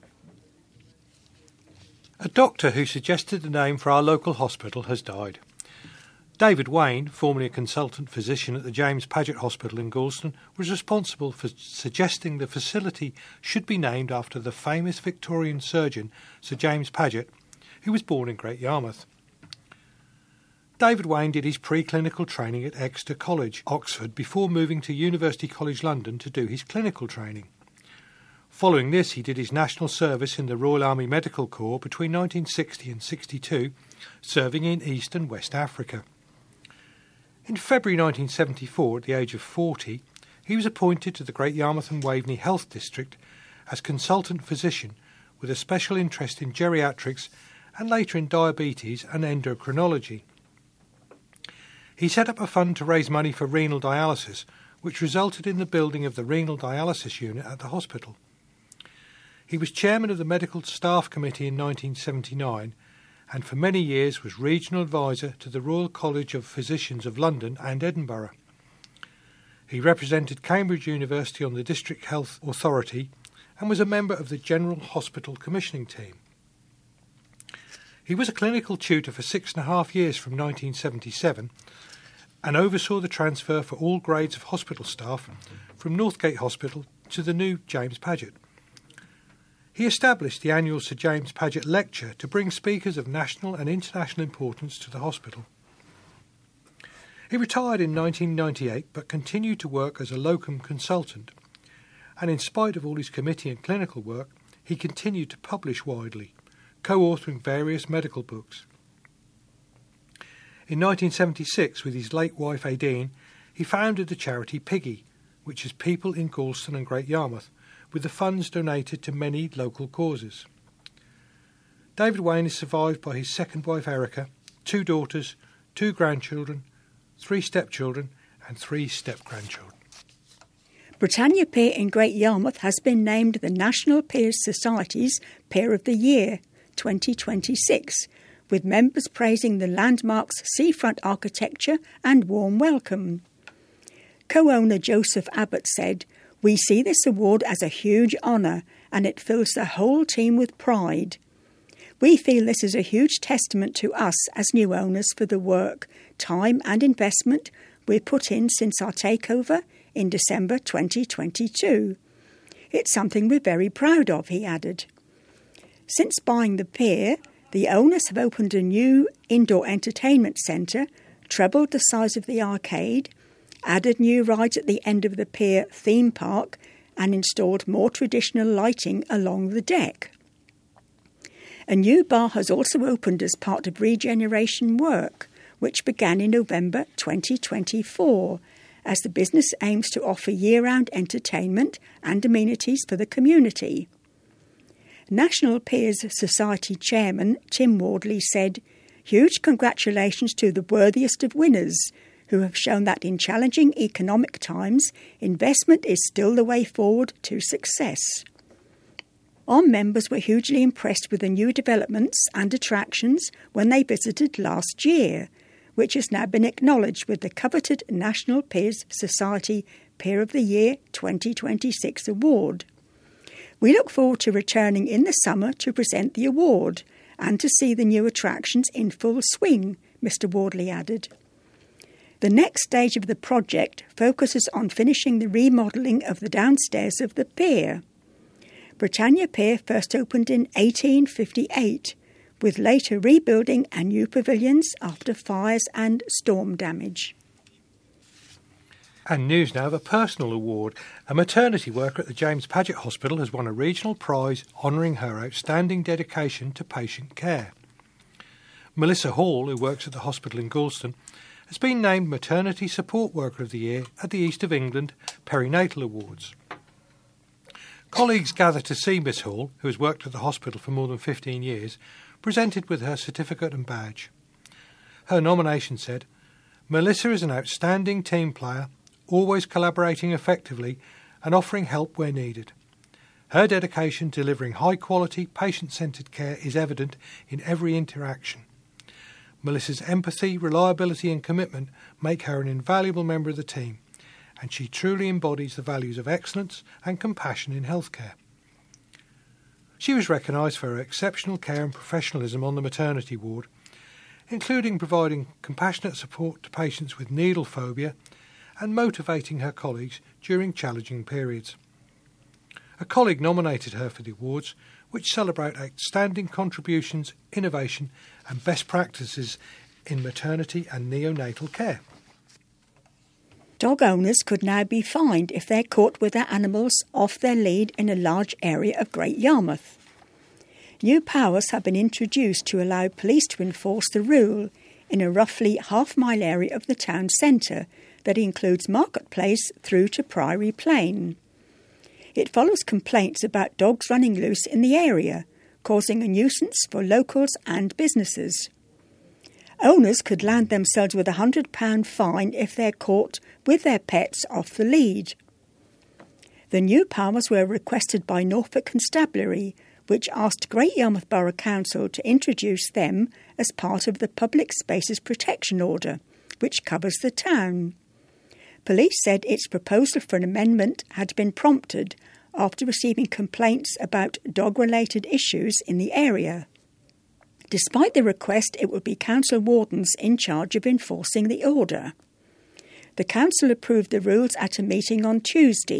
A doctor who suggested the name for our local hospital has died. David Wayne, formerly a consultant physician at the James Paget Hospital in Galston, was responsible for suggesting the facility should be named after the famous Victorian surgeon Sir James Paget, who was born in Great Yarmouth. David Wayne did his preclinical training at Exeter College, Oxford, before moving to University College London to do his clinical training. Following this, he did his national service in the Royal Army Medical Corps between nineteen sixty and sixty-two, serving in East and West Africa. In February nineteen seventy-four, at the age of forty, he was appointed to the Great Yarmouth and Waveney Health District as consultant physician with a special interest in geriatrics and later in diabetes and endocrinology. He set up a fund to raise money for renal dialysis, which resulted in the building of the renal dialysis unit at the hospital. He was chairman of the Medical Staff Committee in nineteen seventy-nine and for many years was regional advisor to the Royal College of Physicians of London and Edinburgh. He represented Cambridge University on the District Health Authority and was a member of the General Hospital Commissioning Team. He was a clinical tutor for six and a half years from nineteen seventy-seven and oversaw the transfer for all grades of hospital staff from Northgate Hospital to the new James Paget. He established the annual Sir James Paget Lecture to bring speakers of national and international importance to the hospital. He retired in nineteen ninety-eight but continued to work as a locum consultant, and in spite of all his committee and clinical work, he continued to publish widely, co-authoring various medical books. In nineteen seventy-six, with his late wife Aideen, he founded the charity Piggy, which is People in Gorleston and Great Yarmouth, with the funds donated to many local causes. David Wayne is survived by his second wife Erica, two daughters, two grandchildren, three stepchildren and three step-grandchildren. Britannia Pier in Great Yarmouth has been named the National Piers Society's Pier of the Year twenty twenty-six, with members praising the landmark's seafront architecture and warm welcome. Co-owner Joseph Abbott said, "We see this award as a huge honour and it fills the whole team with pride. We feel this is a huge testament to us as new owners for the work, time and investment we've put in since our takeover in December twenty twenty-two. It's something we're very proud of," he added. Since buying the pier, the owners have opened a new indoor entertainment centre, trebled the size of the arcade, added new rides at the end of the pier theme park and installed more traditional lighting along the deck. A new bar has also opened as part of regeneration work, which began in November twenty twenty-four, as the business aims to offer year-round entertainment and amenities for the community. National Piers Society Chairman Tim Wardley said, "Huge congratulations to the worthiest of winners, who have shown that in challenging economic times, investment is still the way forward to success." Our members were hugely impressed with the new developments and attractions when they visited last year, which has now been acknowledged with the coveted National Piers Society Pier of the Year twenty twenty-six award. "We look forward to returning in the summer to present the award and to see the new attractions in full swing," Mister Wardley added. The next stage of the project focuses on finishing the remodelling of the downstairs of the pier. Britannia Pier first opened in eighteen fifty-eight, with later rebuilding and new pavilions after fires and storm damage. And news now of a personal award. A maternity worker at the James Paget Hospital has won a regional prize honouring her outstanding dedication to patient care. Melissa Hall, who works at the hospital in Gorleston, has been named Maternity Support Worker of the Year at the East of England Perinatal Awards. Colleagues gathered to see Miss Hall, who has worked at the hospital for more than fifteen years, presented with her certificate and badge. Her nomination said, "Melissa is an outstanding team player, always collaborating effectively and offering help where needed. Her dedication to delivering high-quality, patient-centred care is evident in every interaction. Melissa's empathy, reliability and commitment make her an invaluable member of the team, and she truly embodies the values of excellence and compassion in healthcare." She was recognised for her exceptional care and professionalism on the maternity ward, including providing compassionate support to patients with needle phobia and motivating her colleagues during challenging periods. A colleague nominated her for the awards, which celebrate outstanding contributions, innovation and best practices in maternity and neonatal care. Dog owners could now be fined if they're caught with their animals off their lead in a large area of Great Yarmouth. New powers have been introduced to allow police to enforce the rule in a roughly half-mile area of the town centre that includes Marketplace through to Priory Plain. It follows complaints about dogs running loose in the area, causing a nuisance for locals and businesses. Owners could land themselves with a one hundred pounds fine if they're caught with their pets off the lead. The new powers were requested by Norfolk Constabulary, which asked Great Yarmouth Borough Council to introduce them as part of the Public Spaces Protection Order, which covers the town. Police said its proposal for an amendment had been prompted after receiving complaints about dog-related issues in the area. Despite the request, it would be council wardens in charge of enforcing the order. The council approved the rules at a meeting on Tuesday,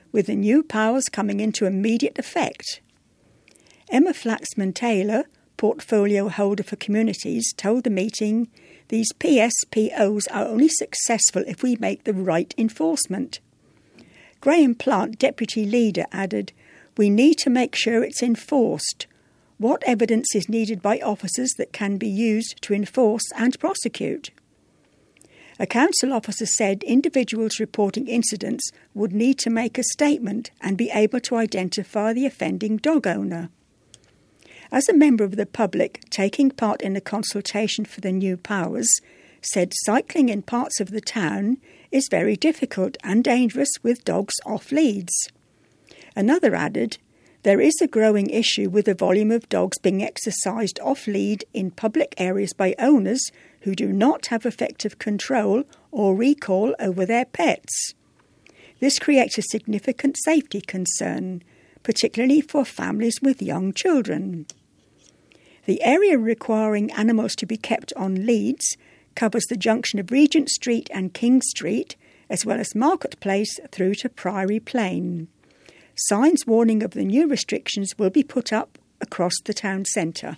with the new powers coming into immediate effect. Emma Flaxman-Taylor, portfolio holder for communities, told the meeting, "These P S P Os are only successful if we make the right enforcement." Graham Plant, deputy leader, added, "We need to make sure it's enforced. What evidence is needed by officers that can be used to enforce and prosecute?" A council officer said individuals reporting incidents would need to make a statement and be able to identify the offending dog owner. As a member of the public taking part in the consultation for the new powers, said cycling in parts of the town is very difficult and dangerous with dogs off leads. Another added, "There is a growing issue with the volume of dogs being exercised off lead in public areas by owners who do not have effective control or recall over their pets. This creates a significant safety concern, particularly for families with young children." The area requiring animals to be kept on leads covers the junction of Regent Street and King Street, as well as Marketplace through to Priory Plain. Signs warning of the new restrictions will be put up across the town centre.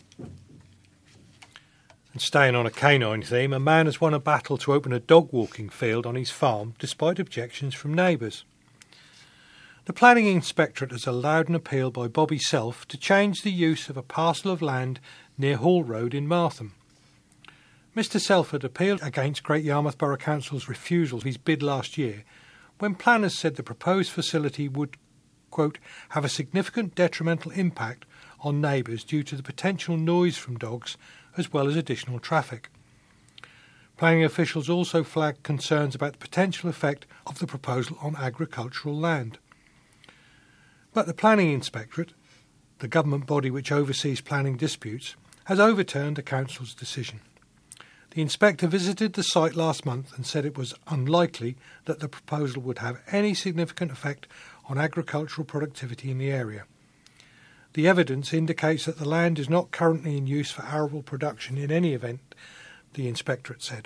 And staying on a canine theme, a man has won a battle to open a dog walking field on his farm despite objections from neighbours. The Planning Inspectorate has allowed an appeal by Bobby Self to change the use of a parcel of land near Hall Road in Martham. Mister Self had appealed against Great Yarmouth Borough Council's refusal of his bid last year, when planners said the proposed facility would, quote, have a significant detrimental impact on neighbours due to the potential noise from dogs as well as additional traffic. Planning officials also flagged concerns about the potential effect of the proposal on agricultural land. But the Planning Inspectorate, the government body which oversees planning disputes, has overturned the council's decision. The inspector visited the site last month and said it was unlikely that the proposal would have any significant effect on agricultural productivity in the area. The evidence indicates that the land is not currently in use for arable production in any event, the inspectorate said.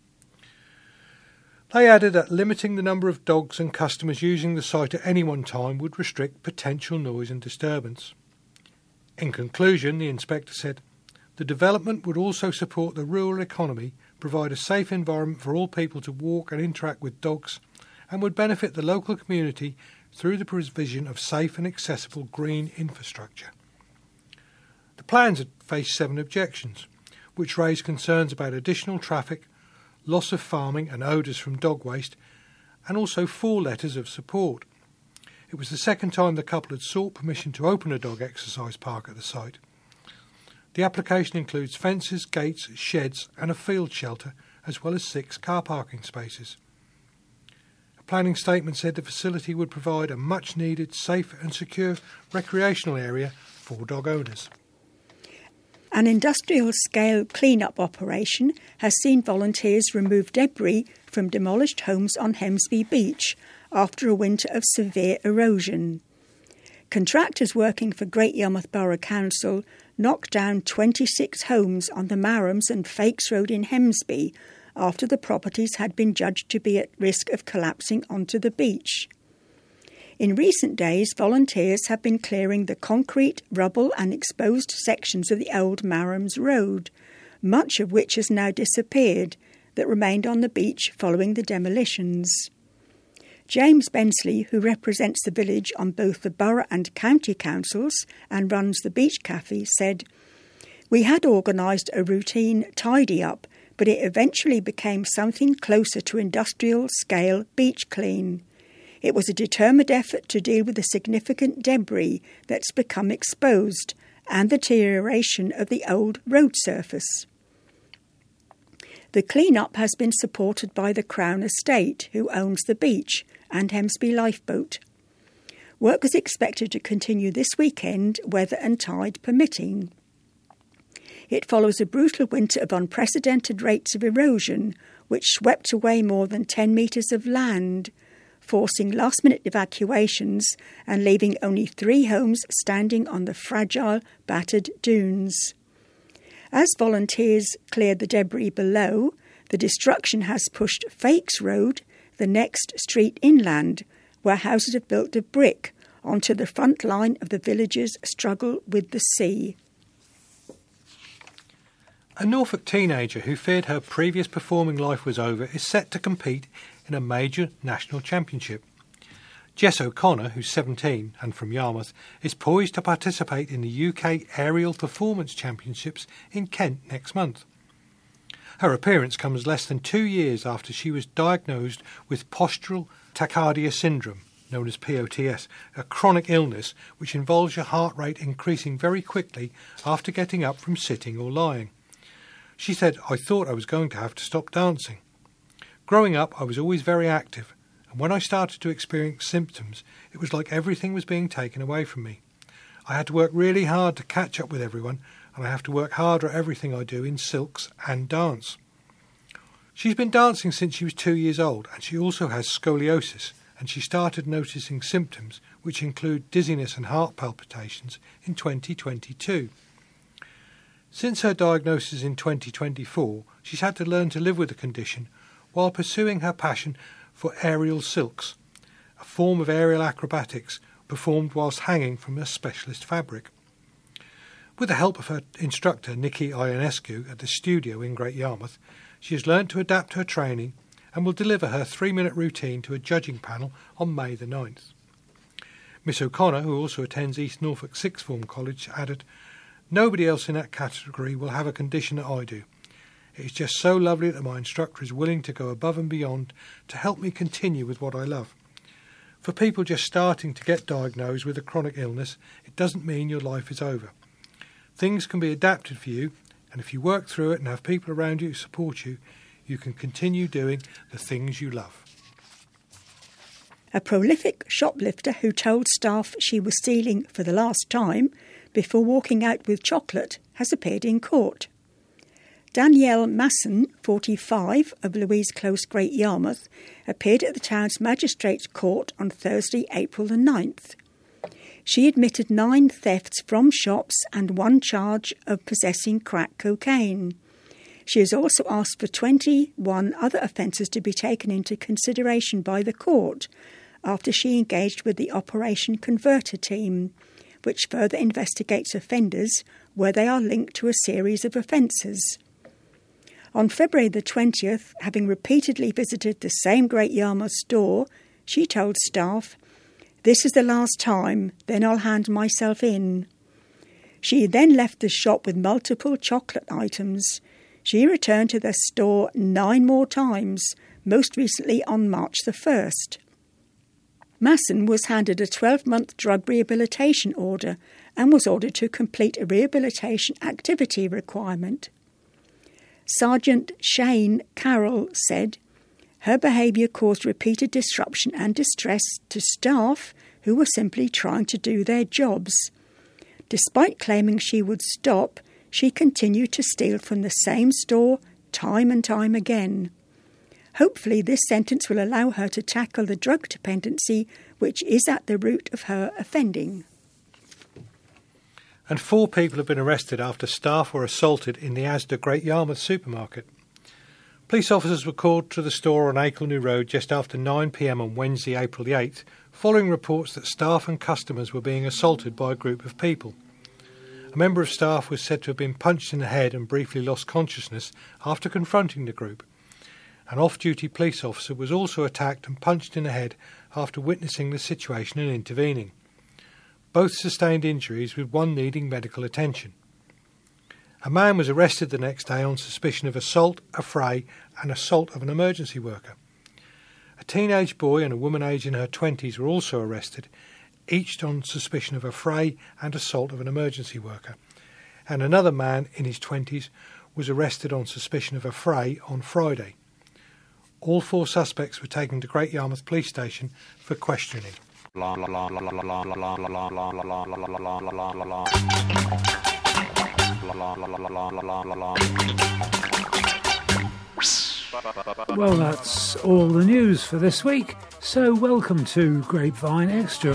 They added that limiting the number of dogs and customers using the site at any one time would restrict potential noise and disturbance. In conclusion, the inspector said, the development would also support the rural economy, provide a safe environment for all people to walk and interact with dogs, and would benefit the local community through the provision of safe and accessible green infrastructure. The plans had faced seven objections, which raised concerns about additional traffic, loss of farming and odours from dog waste, and also four letters of support. It was the second time the couple had sought permission to open a dog exercise park at the site. The application includes fences, gates, sheds and a field shelter, as well as six car parking spaces. A planning statement said the facility would provide a much-needed, safe and secure recreational area for dog owners. An industrial-scale clean-up operation has seen volunteers remove debris from demolished homes on Hemsby Beach after a winter of severe erosion. Contractors working for Great Yarmouth Borough Council knocked down twenty-six homes on the Marhams and Fakes Road in Hemsby after the properties had been judged to be at risk of collapsing onto the beach. In recent days, volunteers have been clearing the concrete, rubble and exposed sections of the old Marhams Road, much of which has now disappeared, that remained on the beach following the demolitions. James Bensley, who represents the village on both the borough and county councils and runs the Beach Cafe, said, "We had organised a routine tidy-up, but it eventually became something closer to industrial-scale beach clean. It was a determined effort to deal with the significant debris that's become exposed and the deterioration of the old road surface." The clean-up has been supported by the Crown Estate, who owns the beach, and Hemsby Lifeboat. Work is expected to continue this weekend, weather and tide permitting. It follows a brutal winter of unprecedented rates of erosion, which swept away more than ten metres of land, forcing last-minute evacuations and leaving only three homes standing on the fragile, battered dunes. As volunteers cleared the debris below, the destruction has pushed Fakes Road, the next street inland, where houses are built of brick onto the front line of the village's struggle with the sea. A Norfolk teenager who feared her previous performing life was over is set to compete in a major national championship. Jess O'Connor, who's seventeen and from Yarmouth, is poised to participate in the U K Aerial Performance Championships in Kent next month. Her appearance comes less than two years after she was diagnosed with postural tachycardia syndrome, known as P O T S, a chronic illness which involves your heart rate increasing very quickly after getting up from sitting or lying. She said, "I thought I was going to have to stop dancing. Growing up, I was always very active, and when I started to experience symptoms, it was like everything was being taken away from me. I had to work really hard to catch up with everyone, and I have to work harder at everything I do in silks and dance." She's been dancing since she was two years old, and she also has scoliosis, and she started noticing symptoms which include dizziness and heart palpitations in twenty twenty-two. Since her diagnosis in twenty twenty-four, she's had to learn to live with the condition while pursuing her passion for aerial silks, a form of aerial acrobatics performed whilst hanging from a specialist fabric. With the help of her instructor Nikki Ionescu at the studio in Great Yarmouth, she has learned to adapt her training and will deliver her three-minute routine to a judging panel on May the ninth. Miss O'Connor, who also attends East Norfolk Sixth Form College, added, "Nobody else in that category will have a condition that I do. It is just so lovely that my instructor is willing to go above and beyond to help me continue with what I love. For people just starting to get diagnosed with a chronic illness, it doesn't mean your life is over. Things can be adapted for you, and if you work through it and have people around you who support you, you can continue doing the things you love." A prolific shoplifter who told staff she was stealing for the last time before walking out with chocolate has appeared in court. Danielle Masson, forty-five, of Louise Close, Great Yarmouth, appeared at the town's magistrates' court on Thursday, April the ninth. She admitted nine thefts from shops and one charge of possessing crack cocaine. She has also asked for twenty-one other offences to be taken into consideration by the court after she engaged with the Operation Converter team, which further investigates offenders where they are linked to a series of offences. On February the twentieth, having repeatedly visited the same Great Yarmouth store, she told staff, "This is the last time, then I'll hand myself in." She then left the shop with multiple chocolate items. She returned to the store nine more times, most recently on March the first. Masson was handed a twelve-month drug rehabilitation order and was ordered to complete a rehabilitation activity requirement. Sergeant Shane Carroll said, "Her behaviour caused repeated disruption and distress to staff who were simply trying to do their jobs. Despite claiming she would stop, she continued to steal from the same store time and time again. Hopefully this sentence will allow her to tackle the drug dependency which is at the root of her offending." And four people have been arrested after staff were assaulted in the Asda Great Yarmouth supermarket. Police officers were called to the store on Akelknew Road just after nine p m on Wednesday, April the eighth, following reports that staff and customers were being assaulted by a group of people. A member of staff was said to have been punched in the head and briefly lost consciousness after confronting the group. An off-duty police officer was also attacked and punched in the head after witnessing the situation and intervening. Both sustained injuries, with one needing medical attention. A man was arrested the next day on suspicion of assault, affray and assault of an emergency worker. A teenage boy and a woman aged in her twenties were also arrested, each on suspicion of affray and assault of an emergency worker. And another man in his twenties was arrested on suspicion of affray on Friday. All four suspects were taken to Great Yarmouth Police Station for questioning. Well, that's all the news for this week, so welcome to Grapevine Extra.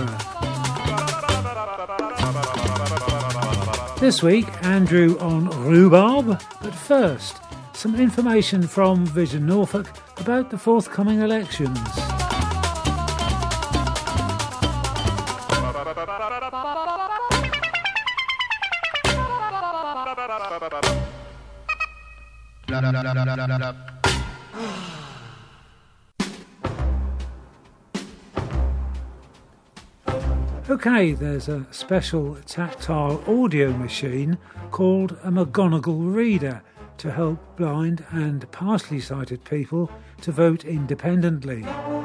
This week, Andrew on rhubarb, but first, some information from Vision Norfolk about the forthcoming elections. OK, there's a special tactile audio machine called a McGonagall Reader to help blind and partially sighted people to vote independently.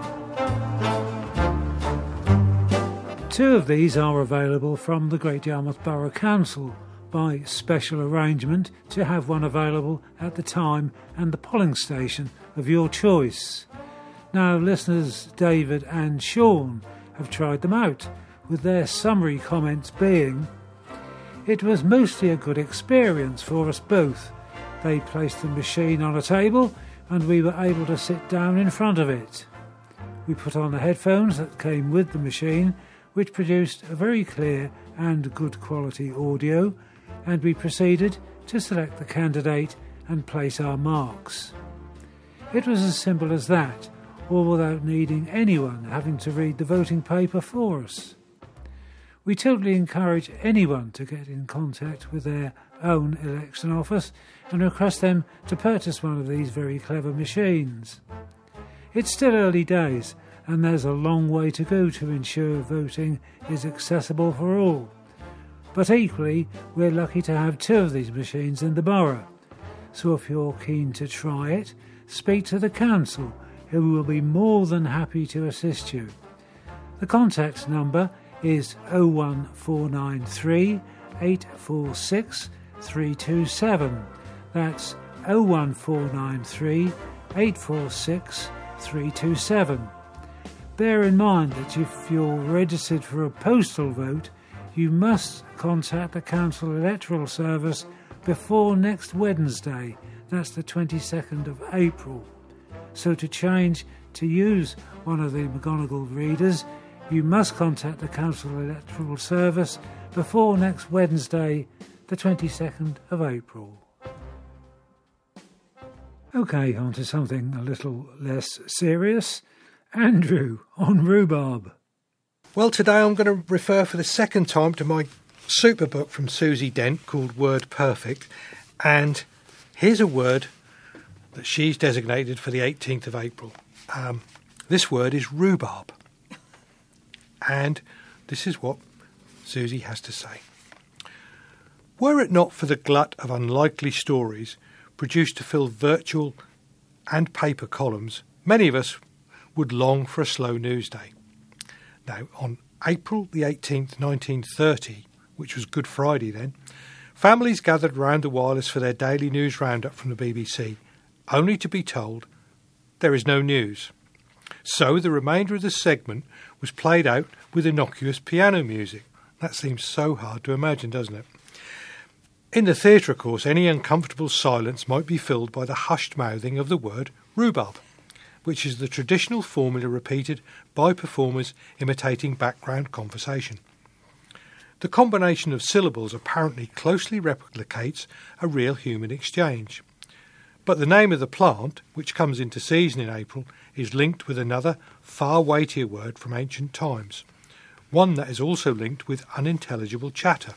Two of these are available from the Great Yarmouth Borough Council by special arrangement to have one available at the time and the polling station of your choice. Now, listeners David and Sean have tried them out, with their summary comments being, "It was mostly a good experience for us both. They placed the machine on a table and we were able to sit down in front of it. We put on the headphones that came with the machine, which produced a very clear and good quality audio, and we proceeded to select the candidate and place our marks. It was as simple as that, all without needing anyone having to read the voting paper for us. We totally encourage anyone to get in contact with their own election office and request them to purchase one of these very clever machines. It's still early days, and there's a long way to go to ensure voting is accessible for all. But equally, we're lucky to have two of these machines in the borough. So if you're keen to try it, speak to the council, who will be more than happy to assist you. The contact number is oh one four nine three, eight four six, three two seven. That's oh one four nine three, eight four six, three two seven. Bear in mind that if you're registered for a postal vote, you must contact the Council Electoral Service before next Wednesday, that's the twenty-second of April. So to change to use one of the McGonagall Readers, you must contact the Council Electoral Service before next Wednesday, the twenty-second of April. OK, on to something a little less serious. Andrew, on rhubarb. Well, today I'm going to refer for the second time to my super book from Susie Dent called Word Perfect. And here's a word that she's designated for the eighteenth of April. Um, this word is rhubarb. And this is what Susie has to say. Were it not for the glut of unlikely stories produced to fill virtual and paper columns, many of us would long for a slow news day. Now, on April the eighteenth, nineteen thirty, which was Good Friday then, families gathered round the wireless for their daily news roundup from the B B C, only to be told there is no news. So the remainder of the segment was played out with innocuous piano music. That seems so hard to imagine, doesn't it? In the theatre, of course, any uncomfortable silence might be filled by the hushed mouthing of the word rhubarb, which is the traditional formula repeated by performers imitating background conversation. The combination of syllables apparently closely replicates a real human exchange. But the name of the plant, which comes into season in April, is linked with another, far weightier word from ancient times, one that is also linked with unintelligible chatter.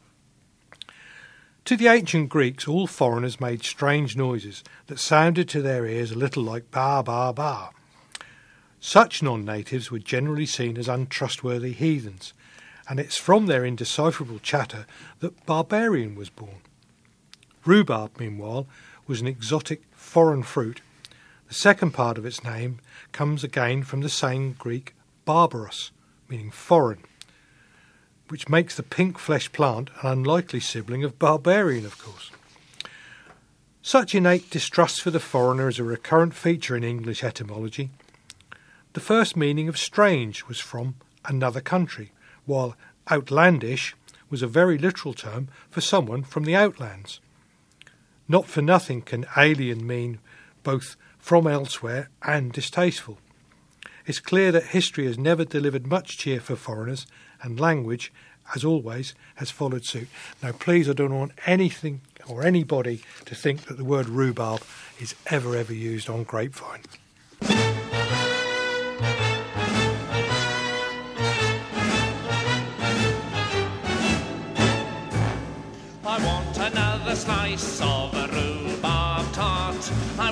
To the ancient Greeks, all foreigners made strange noises that sounded to their ears a little like ba ba ba. Such non-natives were generally seen as untrustworthy heathens, and it's from their indecipherable chatter that barbarian was born. Rhubarb, meanwhile, was an exotic foreign fruit. The second part of its name comes again from the same Greek barbaros, meaning foreign, which makes the pink-fleshed plant an unlikely sibling of barbarian, of course. Such innate distrust for the foreigner is a recurrent feature in English etymology. The first meaning of strange was from another country, while outlandish was a very literal term for someone from the outlands. Not for nothing can alien mean both from elsewhere and distasteful. It's clear that history has never delivered much cheer for foreigners, and language, as always, has followed suit. Now, please, I don't want anything or anybody to think that the word rhubarb is ever, ever used on grapevine. I want another slice of a rhubarb tart.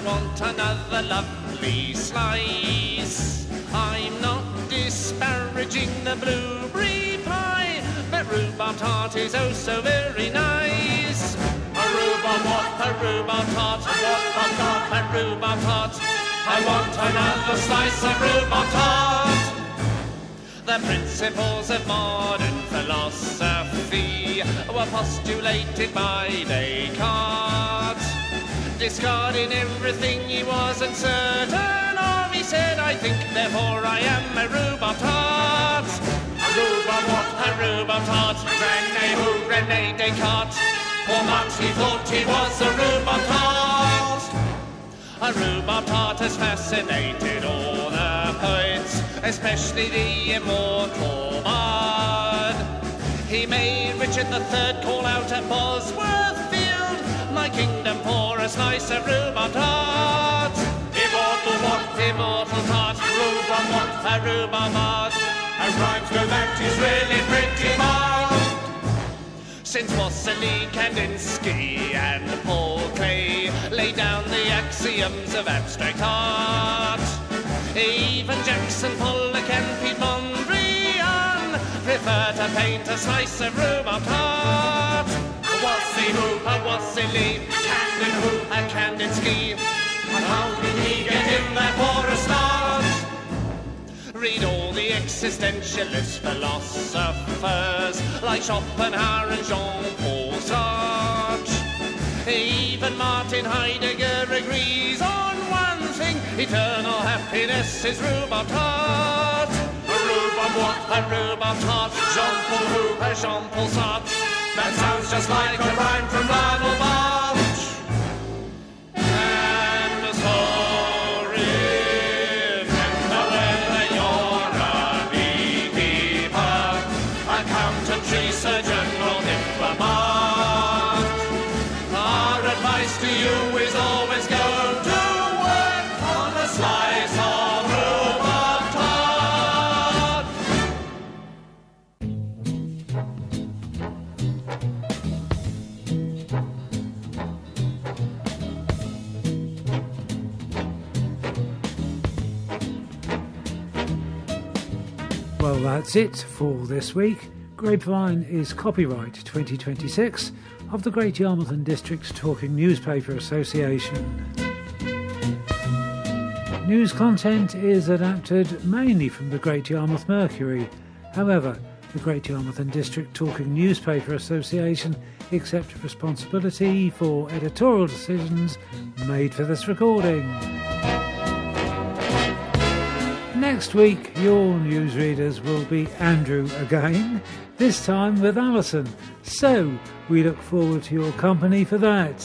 want another lovely slice. I'm not disparaging the blueberry pie, but rhubarb tart is oh so very nice. A rhubarb what? A rhubarb tart. What? A tart. A rhubarb tart. I want another slice of rhubarb tart. The principles of modern philosophy were postulated by Descartes. Discarding everything he wasn't certain of, he said, I think, therefore I am a rhubarb tart. A rhubarb what? A rhubarb tart. Rene who? Rene Descartes. Poor Marx, he thought he was a rhubarb tart. A rhubarb tart has fascinated all the poets, especially the immortal Bard. He made Richard the Third call out at Bosworth Field, my kingdom for a slice of rhubarb tart. Immortal what? Immortal tart. Rhubarb what? A rhubarb Bard. As rhymes go, that is really pretty hard. Since Wassily, Kandinsky and Paul Klee laid down the axioms of abstract art, even Jackson Pollock and Piet Mondrian prefer to paint a slice of rhubarb tart. A Wassily who? A Wassily. Candid who? A Kandinsky. And how did he get in there for a start? Read all the existentialist philosophers like Schopenhauer and Jean-Paul Sartre. Even Martin Heidegger agrees on one thing: eternal happiness is rhubarb tart. A rhubarb what? A rhubarb tart. Jean-Paul who? A Jean-Paul Sartre. That sounds just like a rhyme from Ronald Barthes. And so remember whether you're a beekeeper, accountant, tree surgeon or diplomat, our advice to you is always go to work on a slice of rhubarb tart. Well, that's it for this week. Grapevine is copyright twenty twenty-six of the Great Yarmouth and District Talking Newspaper Association. News content is adapted mainly from the Great Yarmouth Mercury. However, the Great Yarmouth and District Talking Newspaper Association accepts responsibility for editorial decisions made for this recording. Next week, your newsreaders will be Andrew again, this time with Alison. So, we look forward to your company for that.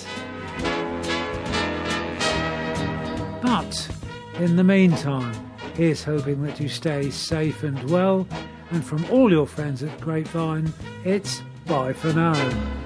But, in the meantime, here's hoping that you stay safe and well, and from all your friends at Grapevine, it's bye for now.